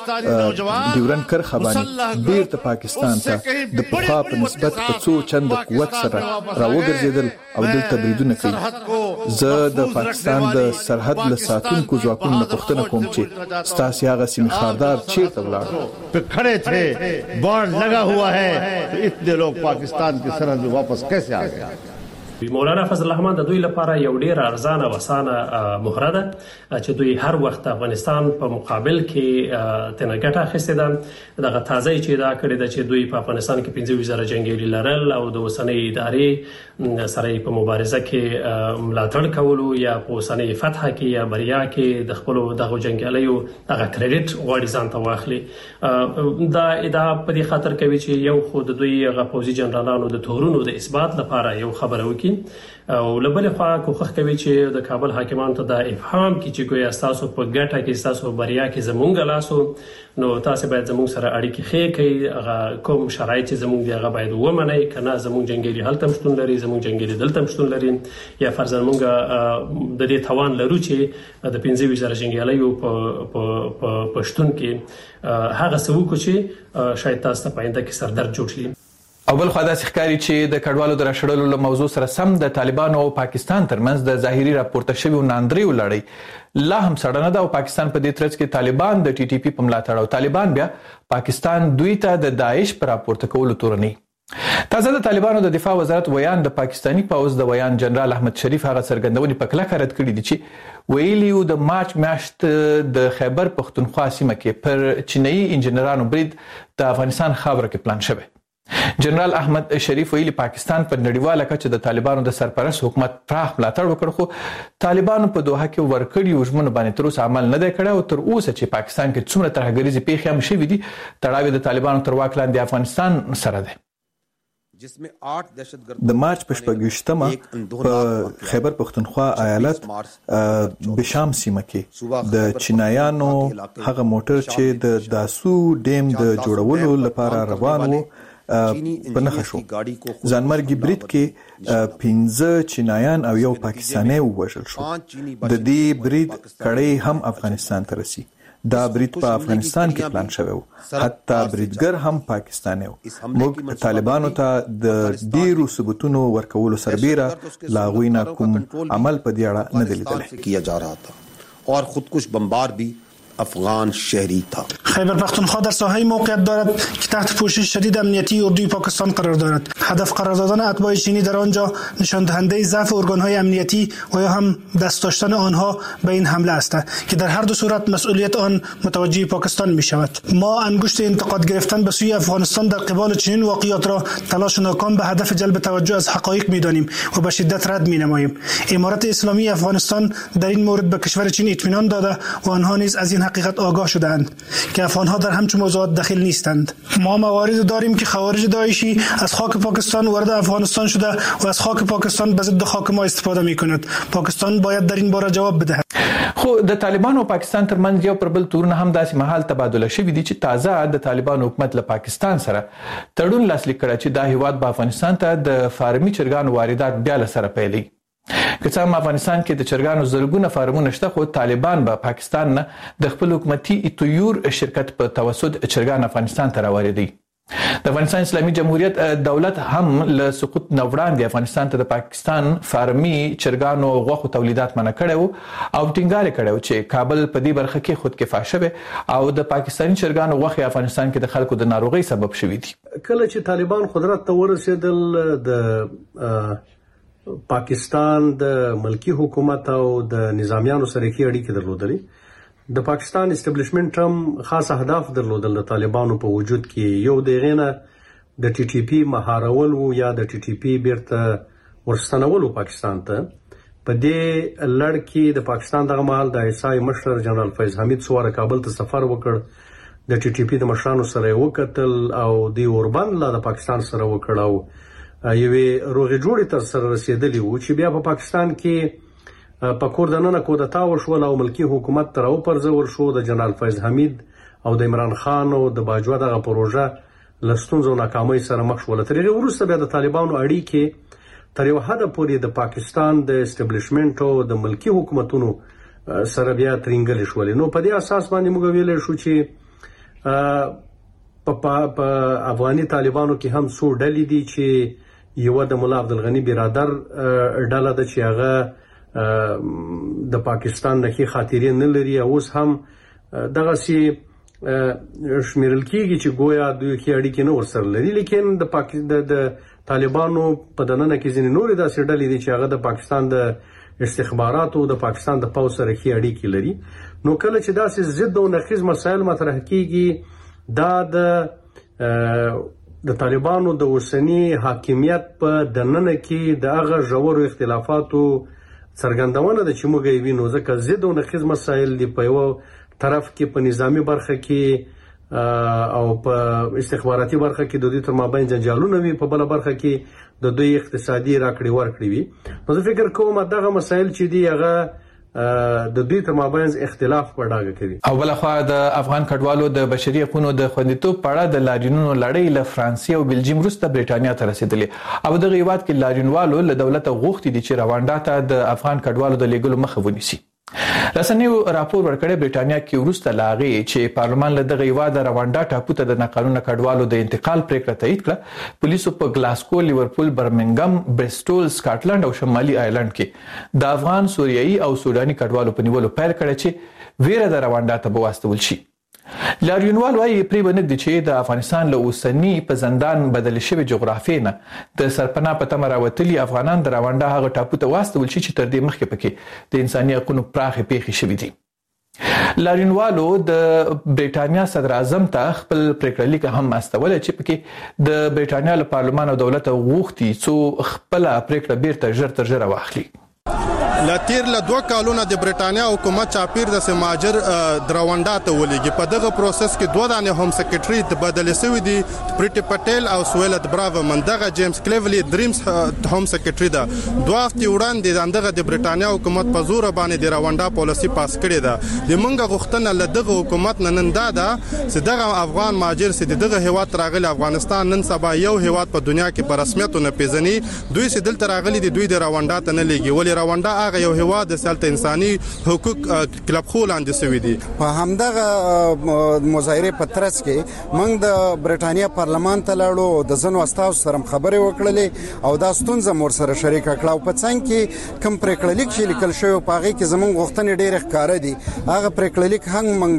دغه ډیورن کرښه باندې بیرته پاکستان ته د پخوا په نسبت په څو چنده قوت سره راوګرځېدل او دلته بریدونه کوي. زه د پاکستان د سرحد له ساتونکو ځواکونو نه پوښتنه کوم چې ستاسې هغه سیمې خاردار چیرته ولاړ؟ पे खड़े थे, बाढ़ लगा हुआ है, तो इतने लोग पाकिस्तान की सरहद में वापस कैसे आ गए? مولانا فضل الرحمن د دوی لپاره یو ډیر ارزانه وسانه مهره ده چې دوی هر وخت افغانستان په مقابل کې تنه ګټه اخیستې ده. دغه تازه چې دا کړی ده چې دوی په افغانستان کې پنځه وزره جنگیالي لرل او د اوسنۍ ادارې سره په مبارزه کې ملاتړ کولو یا په اوسنۍ فتح کې یا بریا کې د خپل دغه جنگیالیو دغه کریډټ غوړي ځان ته واخلي. دا ادعا په دې خاطر کوي چې یو خود دوی غ پوزي جنرالانو د تورونو د اثبات لپاره یو خبره وکړي او لبل خوا کوخه کوي چې د کابل حاکمانو ته د افهام کې چې ګویا تاسو په ګټه کې تاسو بریا کې زمونږ لاسو نو تاسو باید زمونږ سره اړیکې ښې کړئ. کوم شرایط چې زمونږ دی هغه باید ومنئ، کنه زمونږ جنگیالي هلته شتون لري، زمونږ جنگیالي دلته شتون لري، یا فرضاً موږ د دې توان لرو چې د پنځه وزره جنگیالیو په پښتون کې هغه څه وکړو چې شاید تاسو ته پاینده کې سردرد جوړ شي. او بل خو داسې ښکاري چې د کډوالو د راشړلو له موضوع سره سم د طالبانو او پاکستان ترمنځ د ظاهري راپورته شویو ناندریو لړۍ لا هم سړنه ده او پاکستان په دې ترڅ کې طالبان د ټي ټي پی په ملاتړ او طالبان بیا پاکستان دوی ته د داعش پر راپورته کولو تورني. تازه د طالبانو د دفاع وزارت ویان د پاکستانی پوځ د ویان جنرال احمد شریف هغه څرګندونې په کلکه رد کړې دي چې ویلي و د مارچ میاشت د خیبر پښتونخوا سیمه کې پر چینایي انجنیرانو برید د افغانستان خاوره کې پلان شوی. جنرال احمد شریف ویلي پاکستان په نړیواله کچه د طالبانو د سرپرست حکومت پراخ ملاتړ وکړ، خو طالبانو په دوحه کې ورکړي ژمنو باندې تر اوسه عمل نه دی کړی او تر اوسه چې پاکستان کې څومره ترهګریزې پیښې هم شوي دي تړاو د طالبانو تر واک لاندې افغانستان سره دی. د مارچ په شپږویشتمه په خیبر پښتونخوا ایالت بشام سیمه کې د چینایانو هغه موټر چې د داسو ډیم د جوړولو لپاره روان وو په نښه شو. ځانمرګي برید کې پنځه چینایان او یو پاکستانی ووژل شو. د دې برید کړۍ هم افغانستان ته رسي. دا برید په افغانستان کې پلان شوی و، حتی بریدګر هم پاکستانی و. موږ طالبانو ته د ډیرو ثبوتونو ورکولو سربیره لا غوی نه کوم عمل په دې اړه نه دی لیدلی کیا جا رہا تھا اور خودکش بمبار بھی افغان شهری تا. خیبر پختونخوا در ساحه موقعیت دارد که تحت پوشش شدید امنیتی اردوی پاکستان قرار دارد. هدف قرار دادن اتباع چینی در آنجا نشان دهنده ضعف ارگان‌های امنیتی و یا هم دست داشتن آنها به این حمله است که در هر دو صورت مسئولیت آن متوجه پاکستان می شود. ما انگشت انتقاد گرفتن به سوی افغانستان در قبال چنین واقعیات را تلاش ناکام به هدف جلب توجه از حقایق می دانیم و به شدت رد می نماییم. امارت اسلامی افغانستان در این مورد به کشور چین اطمینان داده و آنها نیز از این حقیقت آگاه شدند که افغان‌ها در همچون موضوعات دخیل نیستند. ما موارد داریم که خوارج داعشی از خاک پاکستان وارد افغانستان شده و از خاک پاکستان به ضد خاک ما استفاده می‌کند. پاکستان باید در این باره جواب بدهد. خو د طالبانو او پاکستان ترمنځ یو پر بل تورونه هم داسې مهال تبادله شوي دي چې تازه د طالبانو حکومت له پاکستان سره تړون لاسلیک کړی چې دا هیواد به افغانستان ته د فارمي چرګانو واردات بیا له سره پیلوي. که څه هم افغانستان کې د چرګانو زرګونه فارمونه شته، خو طالبان به پاکستان نه د خپل حکومتي ایتویور شرکت په توسط چرګان افغانستان ته راوړي. د افغانستان اسلامي جمهوریت دولت هم له سقوط نه وړاندې افغانستان ته د پاکستان فارمي چرګانو غوښو تولیدات منع کړی و او ټینګار کړی چې کابل په دې برخه کې خودکفا شوی او د پاکستاني چرګانو غوښې افغانستان کې د خلکو د ناروغۍ سبب شوي دي. کله چې طالبان قدرت ته ورسېدل د پاکستان د ملکی حکومت او د نظامیانو سره کې اړیکې درلودلې. د پاکستان اسټابلیشمنت هم خاص اهداف درلودل د طالبانو په وجود کې. یو دغه نه د ټي ټي پی مهارول او یا د ټي ټي پی بیرته ورستنولو پاکستان ته. په دې لړ کې د پاکستان دغه مهال د ایسای مشر جنرال فیض حمید سوار کابل ته سفر وکړ. د ټي ټي پی د مشرانو سره وکتل او د اوربند لا د پاکستان سره وکړ او یوې روغې جوړې تر سره رسېدلې وو چې بیا په پاکستان کې په کور دننه کودتا وشول او ملکی حکومت تر او پرځول شو. د جنرال فیض حمید او د عمران خان او د باجوه دغه پروژه لستونزو ناکامۍ سره مخ شول. تر هغه وروسته بیا د طالبانو اړیکې تر یو حده پورې د پاکستان د اسټابلیشمنت او د ملکی حکومتونو سره بیا ترنګل شول. نو په دې اساس باندې موږ ویل شو چې په افغاني طالبانو کې هم څو ډلې دي چې یو د مولا عبدالغنی برادر ډله ده چې هغه د پاکستان نه کې خاطرې نه لري او اوس هم دغه سي شمیرل کېږي چې گویا دوی کې اړیکې نه ورسره لري. لیکن د پاکستان د طالبانو په دننه کې ځینې نورې داسې ډلې دي چې هغه د پاکستان د استخباراتو د پاکستان د پوځ سره کې اړیکې لري. نو کله چې داسې ضد او نقیض مسایل مطرح کېږي دا د د طالبانو د اوسنی حاکمیت په دننه کې د هغه ژورو اختلافاتو څرګندونه ده چې موږ یې وینو، ځکه ضد او نقیض مسایل دي په یو طرف کې په نظامی برخه کې او په استخباراتي برخه کې د دوی تر مابین جنجالونه وي، په بل برخه کې د دوی اقتصادي راکړې ورکړې وي. نو زه فکر کوم دغه مسایل چې دي هغه د دوی تر مابین اختلاف پړاګه کوي. او بل خو د افغان کډوالو د بشري حقوقو د خوندیتوب په اړه د لاریونونو لړۍ له فرانسې او بلجیم وروسته برېټانیا ته رسیدلې او دغه هیواد کې لاریونوالو له دولت غوښتي دي چې روانډا ته د افغان کډوالو د لیږلو مخه ونیسي. رسنیو راپور ورکړی برېټانیا کې وروسته لاغي چې پارلمان له دغه هیواد روانډا ټاپو ته د ناقانونه کډوالو د انتقال پریکړه تایید کړه. پولیسو په ګلاسکو، لیورپول، برمنګم، بریسټول، سکاټلند او شمالي آیرلند کې د افغان، سوریایي او سوداني کډوالو په نیولو پیل کړی چې ویره د روانډا ته واستول شي. لاریونوال وايي پرې باندې چې د افغانستان له اوسنی په زندان بدل شوی جغرافیې نه د سرپناه په تمه راوتلي افغانان د روانډا هغه ټاپو ته واستول شي چې تر دې مخکې پکې د انساني حقوقو پراخې پیښې شوې دي. لاریونوالو د برېټانیا صدر اعظم ته خپل پریکړه لیک هم استول چې پکې د برېټانیا له پارلمان او دولت غوښتي څو خپل پریکړه بیرته ژر تر ژره واخلي. لاتیر له دوه کالونو د برېټانیا حکومت چاپیر د سماجر دروانډا ته ولېږي. په دغه پروسس کې دوه دانې هوم سیکریټري تبادله شوې دي، پریټي پټیل او سویلت براو. من دغه جیمز کلیولي دریمز هوم سیکریټري ده. دوه هفتې وړاندې دغه د برېټانیا حکومت په زور باندې د روانډا پالیسي پاس کړې ده. د منګه غوښتنه له دغه حکومت نه نن دا ده چې دغه افغان مهاجر چې دغه هیواد راغلي افغانستان نن سبا یو هیواد په دنیا کې په رسمیت نه پیژني. دوی چې دلته راغلي دي دوی د روانډا ته نه لېږي، ولې روانډا هغه یو هیواد د سلطه انساني حقوق کلب خو لاندې شوی دي. په همدغه مظاهره په ترڅ کې موږ د برېټانیا پارلمان ته لاړو، د ځنو استاو سره خبرې وکړلې او دا ستونزه مور سره شریک کړه. او په څنګه کې کوم پریکړه لیک چې لیکل شوی په هغه کې زموږ غوښتنې ډېر ښکاره دي. هغه پریکړه لیک هم موږ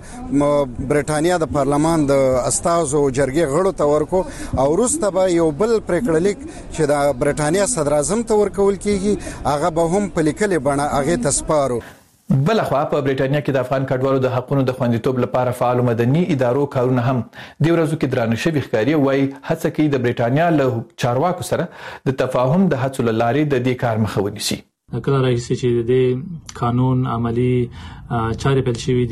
د برېټانیا د پارلمان د استاو جرګې غړو ته ورکو او وروسته به یو بل پریکړه لیک چې د برېټانیا صدر اعظم ته ورکول کیږي هغه به هم په لیکلې بڼه هغه تسپارو. بلخوا په برېټانیا کې د افغان کډوالو د حقوقو د خوندیتوب لپاره فعال مدني ادارو کارونه هم د ورځو کې درانه شوي ښکاري. وایي هڅه کوي د برېټانیا له چارواکو سره د تفاهم د هڅو له لارې د دې کار مخه ونیسي. کله راځي چې د قانون عملی چارې پیل شوې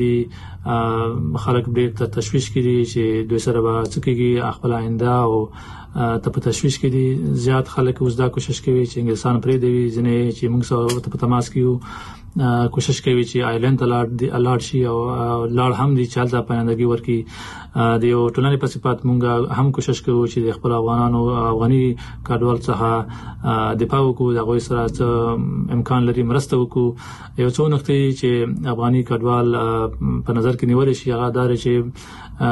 دي، خلک ډېر تشویش کړي چې دوی سره به څه کېږي خپل آینده او ته په تشویش کې دي. زیات خلک اوس دا کوشش کوي چې انګلیسان پرې دی ځنې چې موږ سره په تماس کې کوشش کوي چې آیلند ته لاړ شي او لاړ هم دي چې هلته پایندګي ورکړي. د یو ټولنې په صفت موږ هم کوشش کوو چې د خپل افغانانو افغاني کډوال څخه دفاع وکړو، د هغوی سره څه امکان لري مرسته وکړو. یو څو نقطې چې افغاني کډوال په نظر کې نیول شي هغه دا چې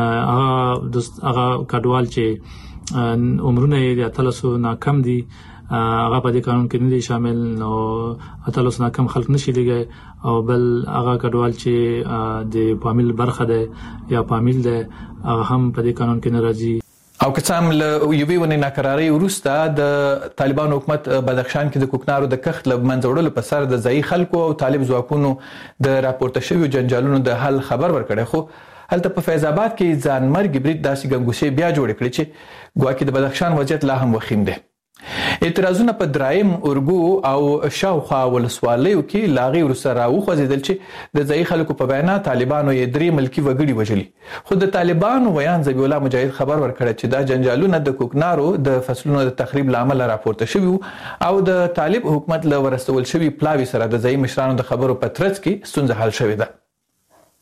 هغه هغه کډوال چې عمرونه یې د اتلسو نه کم دي هغه په دې قانون کې نه دي شامل، نو اتلسو نه کم خلک نشي لګي. او بل هغه کډوال چې د فامیل برخه ده یا فامیل ده هغه هم په دې قانون کې نه راځي. او که څه هم له یوې ونې ناکرارۍ وروسته د طالبان حکومت بدخشان کې د کوکنارو د کښت له منځه وړلو په سر د ځایي خلکو او طالب ځواکونو د راپورته شویو جنجالونو د حل خبر ورکړی، خو هلته په فیض آباد کې ځانمرګي برید داسې ګنګوسې بیا جوړې کړې چې ګواکې د بدخشان وضعیت لا هم وخیم دی. اعتراضونه په درایم، اورګو او شاوخوا ولسوالیو کې لاغي وروسته راوخوځېدل چې د ځایي خلکو په وینا طالبانو یې درې ملکي وګړي وژلي. خو د طالبانو ویان ذبیح الله مجاهد خبر ورکړی چې دا جنجالونه د کوکنارو د فصلونو د تخریب له امله راپورته شوي او د طالب حکومت له ورسول شوي پلاوي سره د ځایي مشرانو د خبرو په ترڅ کې ستونزه حل شوې ده.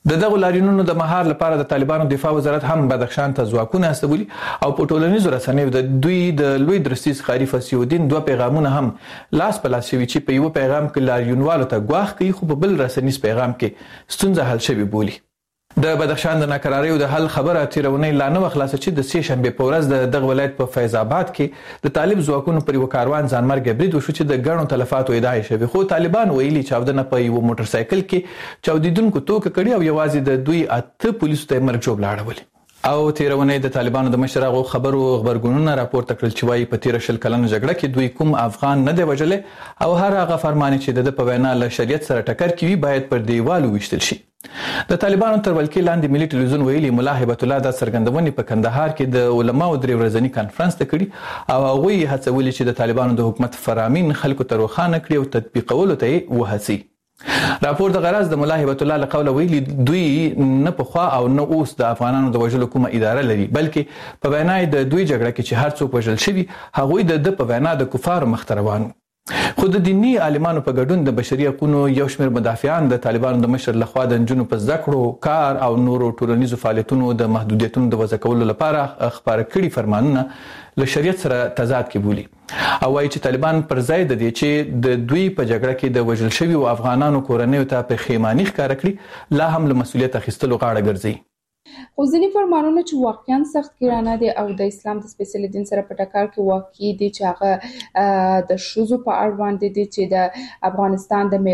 د دغو لاریونونو د مهار لپاره د طالبانو دفاع وزارت هم بدخشان ته ځواکونه استولي او په ټولنیزو رسنیو د دوی د لوی درستیز قاری فصیح الدین دوه پیغامونه هم لاس په لاس شوي چې په یو پیغام کې لاریونوالو ته ګواښ کوي خو په بل رسنیز پیغام کې ستونزه حل شوي بولي. د بدخشان د ناکراریو د حل خبره تیرونی لا نه خلاصه چې د سې شنبه په ورځ د دغه ولایت په فیض آباد کې د طالب ځواکونو پر یو کاروان ځانمرګ برید وشو چې د ګڼو تلفاتو ادعا شوی خو طالبان ویلي چاودنه په یو موټر سایکل کې چاودیدونکو توګه کړي او یوازې د دوی اته پولیسو ته مرګ جوړ لاړول. او تیرونی د طالبانو د مشر هغو خبرو خبرګونونه راپورته کړل چې وايي په تیر شل کلن جګړه کې دوی کوم افغان نه دی وژلې او هر هغه فرمان چې د په وینا له شریعت سره ټکر کوي باید پر دیوال وشتل شي. د طالبانو تر ولکې لاندې ملي ټلویزیون ویلي ملا هبت الله د څرګندونې په کندهار کې د علماو درې ورځني کانفرنس ته کړي او هغوی هڅولي چې د طالبانو د حکومت فرامین خلکو ته روښانه کړي او تطبیقولو ته یې وهڅي. راپور د غرض د ملا هبت الله له قوله ویلي دوی نه پخوا او نه اوس د افغانانو د وژلو کومه اداره لري بلکې په وینا د دوی جګړه کې چې هر څوک وژل شوي هغوی د د په وینا د کفارو مخته روان. خو د دینی عالمانو په ګډون د بشري حقوقو یو شمېر مدافعان د طالبانو د مشر لخوا د نجونو په زده کړو کار او نورو ټولنیزو فعالیتونو د محدودیتونو د وضع کولو لپاره خپاره کړي فرمانونه له شریعت سره تضاد کې بولي او وايي چې طالبان پر ځای د دې چې د دوی په جګړه کې د وژل شوي او افغانانو کورنیو ته پښیماني ښکاره کړي لا هم له مسؤلیت اخیستلو غاړه ګرځي. خو ځینې فرمانونه چې واقعا سخت ګرانه دي او د اسلام د سپیڅلي دین سره په ټکر کې واقع دي چې هغه د ښځو په اړوند دي چې د افغانستان د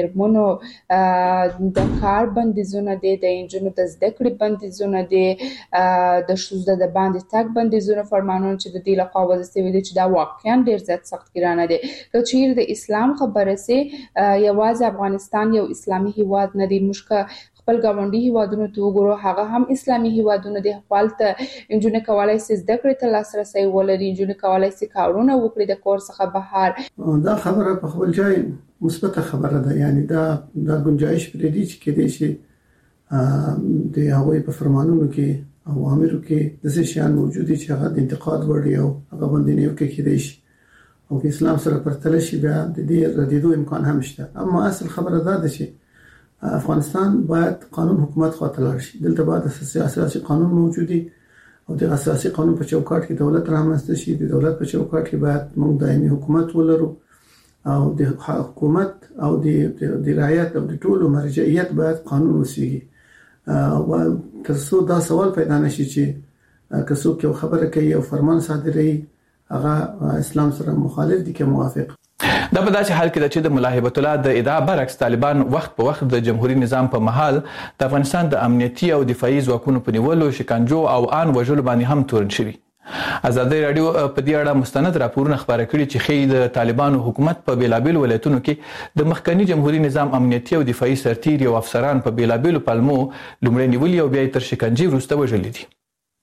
میرمنو د کار بندیزونه دي د نجونو د زده کړې بندیزونه دي د ښځو د باندې تګ بندیزونه فرمانونه چې د دې لخوا وضع شوي دي چې دا واقعا ډېر زیات سخت ګرانه دي. که چیرې د اسلام خبره سي یوازې افغانستان یو اسلامي هیواد نه دی موږ خپل ګاونډي هیوادونو ته وګورو هغه هم اسلامي هیوادونه دي خپلته نجونې کولای شي زده کړې ته لاسرسی ولري نجونې کولای شي کارونه وکړي د کور څخه بهر. دا خبره په خپل ځای مثبت خبره ده یعنی دا د گنجائش پرې دي چې کېدای شي د هغوی په فرمانونو کې او امرو کې د څه شیان موجود دي چې هغه د انتقاد وړ او هغه باندې نه کې کېدای شي او که اسلام سره پرتله شي بیا د دې ردیدو امکان هم شته. اما اصل خبره دا ده چې افغانستان باید قانون حکومت خاطر لاړ شي دلته باید اساسي قانون موجودي او د اساسي قانون په چوکاټ کې دولت رامنځته شي د دولت په چوکاټ کې باید موږ دایمي حکومت ولرو او د حکومت او د رعایت او د ټولو مرجعیت باید قانون وسیږي او تاسو دا سوال پیدا نشي چې که څوک یو خبره کوي او فرمان صادروي هغه اسلام سره مخالف دي که موافق. دا په داسې حال کې ده چې د ملا هبت الله د ادعا برعکس طالبان وخت په وخت د جمهوریت نظام په محل د افغانستان د امنیتي او دفاعي ځواکونو په نیولو شکنجو او آن وژلو باندې هم تورن شوي. ازادي رادیو په دې اړه مستند راپورونه خبره کړي چې ښیي د طالبانو حکومت په بیلابیلو ولایتونو کې د مخکنی جمهوریت نظام امنیتي او دفاعي سرتیري او افسران په بیلابیلو پلمو لومړی نیولي او بیا تر شکنجې وروسته وژلي دي.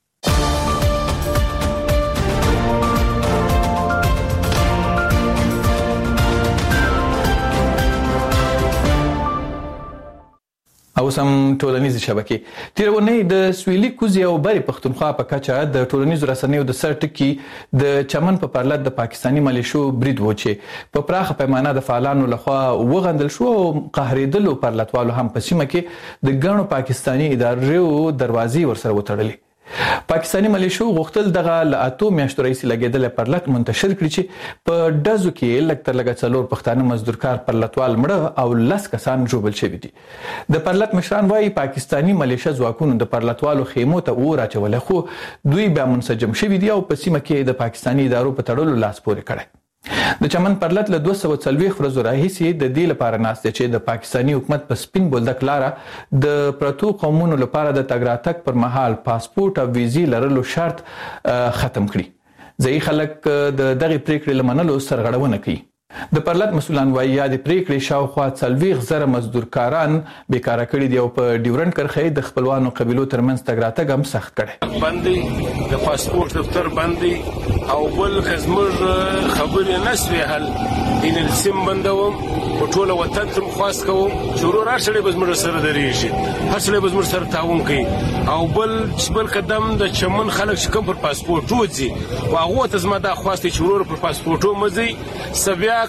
او سم ټولنیزې شبکې تیرونی د سویلي کوزي او بری پښتونخوا په کچه د ټولنیزو رسنیو د سر ټکی د چمن په پرلط د پاکستانی ملیشو برید و چې په پراخه پیمانه د فعالانو لخوا وغندل شو او قهرېدلو پرلطوالو هم په سیمه کې د ګڼو پاکستانی ادارو دروازې ورسره وتړلې. پاکستانی ملیشو غوښتل دغه له اتو میاشتو راهیسې لګېدلی پرلط منتشر کړي چې په ډزو کې لږ تر لږه څلور پښتانه مزدورکار پرلطوال مړه او لس کسان ژوبل شوي دي. د پرلط مشران وایي پاکستانی ملیشه ځواکونو د پرلطوالو خیمو ته اور اچولی خو دوی بیا منسجم شوي دي او په سیمه کې د پاکستانی ادارو په تړلو لاس پورې کړی. د چمن پرلط له دوه سوه څلوېښت ورځو راهیسې د دې لپاره ناست دی چې د پاکستانی حکومت په سپین بولدک لاره د پرتو قومونو لپاره د تګ راتګ پر مهال پاسپورت او ویزې لرلو شرط ختم کړي. ځایي خلک د دغې پریکړې له منلو سرغړونه کوي. د پرلط مسؤلان وایي یا د پریکړې شاوخوا څلوېښت زره مزدورکاران بیکاره کړي دي او په ډیورنډ کرښې د خپلوانو قبیلو ترمنځ تګ راتګ هم سخت کړی. بندي د پاسپورت دفتر بندي او بل زموږ خبرې نه سوې حل ان سیم بندوم په ټوله وطن ته خواست کوم چې ورور هر سړی به زموږ سره درېږي هر سړی به زموږ سره تعاون کوي او بل بل قدم د چمن خلک چې کوم پر پاسپورت وځي او هغه ته زما دا خواست چې ورور پر پاسپورت وځي سبیا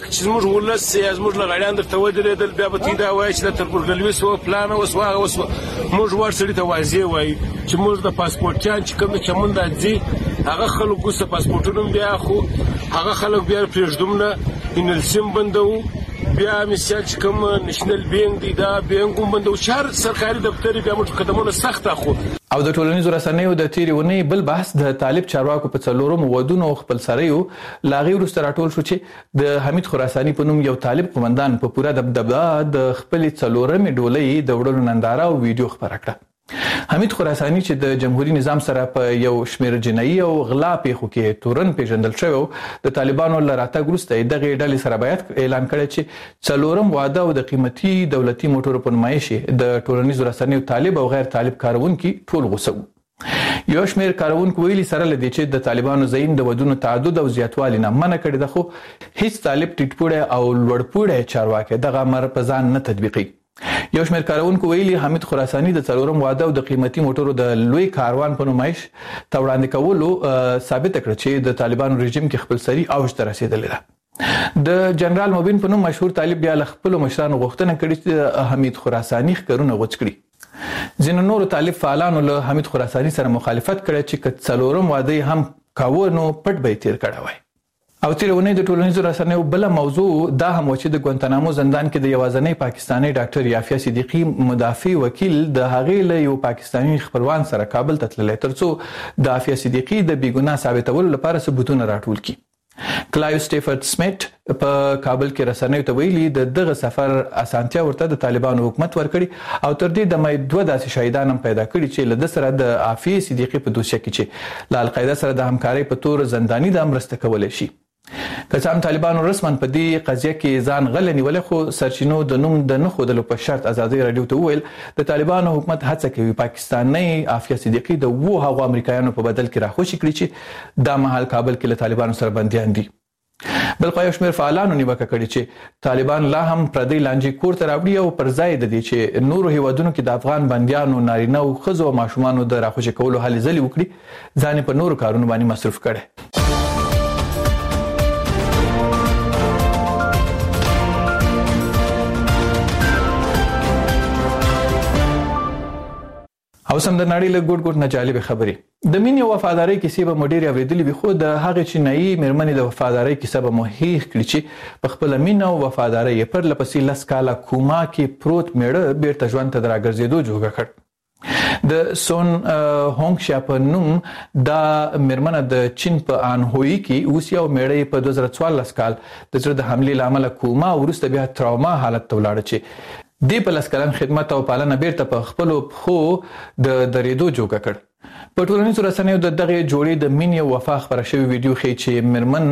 چې زموږ ولس یا زموږ لغړیان درته ودرېدل بیا به تی دا وایي چې د تربورګلوي سو پلان اوس واغه اوس موږ ور سړي ته واضح وایي چې موږ د پاسپورټیان چې کوم چمن دځي هغه خلکو سه پاسپورټونو بیا خو هغه خلک بیا پرېږدم نه ان السم بندو بیا مثال چې کوم نېشنل بینک دی دا بینکوم بندو شهر سرکاري دفتر بیا موږ قدمونه سخت اخو. او د ټولنیزو رسنیو د تیری ونی بل بحث د طالب چارواکو په څلورم ودونو خپل سره یو لاغي ورسته راټول شو چې د حمید خراساني په نوم یو طالب قومندان په پوره دبدبه د خپل څلورم ډولۍ د وړلو ننداره او ویډیو خبره کړه. حمید خراساني چې د جمهوریت نظام سره په یو شمیر جنایي او غلا پیښو کې تورن پیژندل شوی د طالبانو لراته ګروسته دغه ډلې سره بیعت اعلان کړی چې څلورم واده او د قیمتي دولتي موټرو په نمایش د ټولنیزو رسنیو طالب او غیر طالب کارونکو ټول غوسه. یو شمیر کارونکو ویلي سره لدی چې د طالبانو زین د ودونو تعدد او زیاتوالی نه منع کړي ده، خو هیڅ طالب ټیټپوړی او لوړپوړی چارواکي دغه امر په ځان نه تطبیقي. یو شمیر کارونکو ویلي حمید خراساني د څلورم واده او د قیمتي موټرو د لوی کاروان په نمایش ته وړاندې کولو ثابت کړ چې د طالبانو رژیم کې خپلسري اوج ته رسیدلې ده. د جنرال مبین په نوم مشهور طالب بیا له خپل مشرانو غوښتنه کړې چې حمید خراساني ښکارونه غوڅ کړي. ځینو نورو طالب فعالانو له حمید خراساني سره مخالفت کړی چې که څلورم واده هم کاوه نو پټ به یې تیر کړی وای. او تیرونه د ټولنیزو رسنیو بل موضوع دا هم و چې د ګوانتانامو زندان کې د یوازنۍ پاکستاني ډاکټر یافیه صدیقی مدافع وکیل د هغې له یو پاکستاني خپلوان سره کابل ته تللی ترڅو د یافیه صدیقی د بیګناه ثابتولو لپاره ثبوتونه راټول کړي. کلایو سټیفورد سمیت په کابل کې رسنیو ته ویلي د دغه سفر اسانتیا ورته د طالبانو حکومت ورکړي او تر دې د مې دوه داسې شهیدان هم پیدا کړي چې له د سره د یافیه صدیقی په دوسیه کې چې له القاعده سره د همکارۍ په تور زنداني د امرسته کولای شي. که څه هم طالبانو رسما په دې قضیه کې ځان غل نیولې، خو سرچینو د نوم د نه ښودلو په شرط ازادي رادیو ته وویل د طالبانو حکومت هڅه کوي پاکستاني عافیه صدیقی د وو هغو امریکایانو په بدل کې راخوشي کړي چې دا مهال کابل کې له طالبانو سره بنديان دي. بل خو یو شمیر فعالانو نیوکه کړې چې طالبان لا هم پردی لانجې کور ته راوړي او پر ځای د دې چې نورو هیوادونو کې د افغان بنديانو نارینه او ښځو او ماشومانو د راخوشي کولو هلې ځلې وکړي ځان په نورو کارونو باندې مصرف کړي. او سم د نړۍ له ګډ ګډ نه جالب خبرې د مینې او وفادارۍ کیسې به مډیر اوریدلې وي، خو د هغې چینایي میرمنې د وفادارۍ کیسه به مو هېښ کړي چې په خپله مینه او وفادارۍ یې پرله پسې لس کاله کوما کې پروت میړه بیرته ژوند ته د راګرځېدو جوګه کړ. د سون هونګ شیا په نوم دا میرمنه د چین په آنهوی کې اوس یو میړه په دوه زره څوارلس کال د زړه د حملې له امله کوما وروسته بیا تراوما حالت ته ولاړه چې دی په لس کلن خدمت او پالنه بیرته په خپلو پښو د درېدو جوګه کړ. په ټولنیزو رسنیو د دغه جوړې د مینې او وفا خبره شوی ویډیو ښیي چې میرمن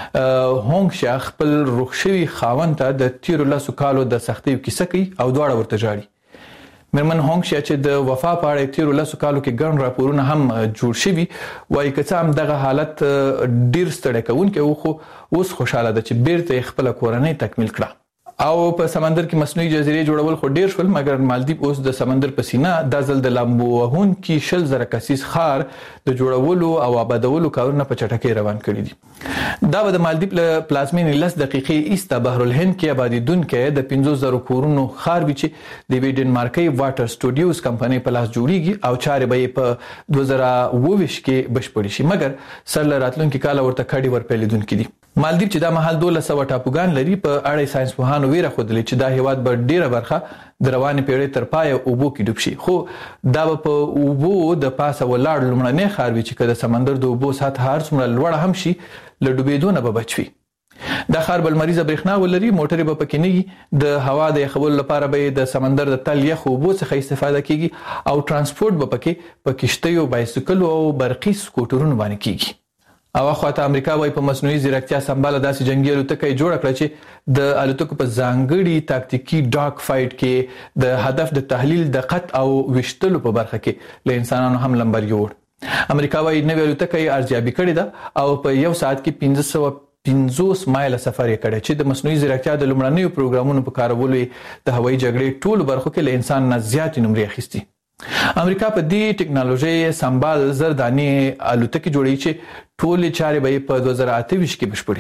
هونګ شیا خپل روغ شوي خاوند ته د تیرو لسو کالو د سختیو کیسه کوي او دواړه ورته ژاړي. میرمن هونګ شیا چې د وفا په اړه تیرو لسو کالو کې ګڼ راپورونه هم جوړ شوي وایي که څه هم دغه حالت ډیر ستړی کوونکی و، خو اوس خوشحاله ده چې بیرته یې خپله کورنۍ تکمیل کړه. او په سمندر کې مصنوعي جزیرې جوړول خو ډیر شول، مګر مالدیپ اوس د سمندر په سینه د ځل د لامبو وهونکي شل زره کسیز ښار د جوړولو او آبادولو کارونه په چټکۍ روان کړي دي. دا به د مالدیپ له پلازمینې لس دقیقې ایسته بحر الهند کې آبادیدونکی د پنځوس زرو کورونو ښار وي چې د یوې ډنمارکۍ واټر سټوډیوز کمپنۍ په لاس جوړیږي او چارې به یې په دوه زره اووه ویشت کې بشپړې شي، مګر سر له راتلونکي کاله ورته کډې ورپیلېدونکي دي. مالدیپ چې دا مهال دولس سوه ټاپوګان لري، په اړه ساينس پوهانو ویره ښودلې چې دا هیواد به ډیره برخه د روانې پیړۍ تر پایه اوبو کې ډوب شي، خو دا به په اوبو د پاسه ولاړ لومړنی ښار وي چې که د سمندر د اوبو سطحه هر څومره لوړه هم شي له ډوبېدو نه به بچ وي. دا ښار بل مریضه برېښنا ولري، موټرې به پکې نه وي، د هوا د یخولو لپاره به د سمندر د تل یخ اوبو څخه استفاده کیږي او ترانسپورت به پکې په کشتیو، بایسکلو او برقي سکوټرونو باندې کیږي. او اخواته امریکا وایي په مصنوعي ځیرکتیا سمباله داسې جنگي الوتکه یې جوړه کړه چې د الوتکو په ځانګړي تاکتیکي ډاګ فایټ کې د هدف د تحلیل، دقت او ویشتلو په برخه کې له انسانانو هم لمبر یوړ. امریکا وایي نوې الوتکه یې ارزیابي کړې ده او په یو ساعت کې پنځه سوه پنځوس مایله سفر یې کړی چې د مصنوعي ځیرکتیا د لومړنیو پروګرامونو په کارولو د هوایي جګړې ټولو برخو کې له انسان نه زیاتې نمرې اخیستي. امریکا په دې ټکنالوژي سمبال زر دانې الوتکې جوړوي چې ټولې چارې به په دوه زره اته ویشت کې بشپړې شي.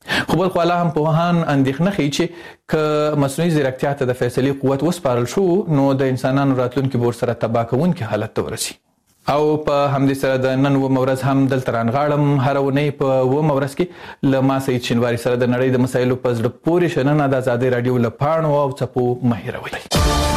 خو بل خواله هم پوهان اندېښنه ښیي چې که مصنوعي ځیرکتیا ته د فیصلې قوت وسپارل شو نو د انسانانو راتلونکي به ورسره تباه کوونکي حالت ته ورسي. او په همدې سره د نن اوومه ورځ هم دلته رانغاړم. هره اونۍ په اوومه ورځ کې له ما سعید شینواري سره د نړۍ د مسایلو په زړه پورې شننه د ازادۍ راډیو له پاڼو او څپو مه هېروئ.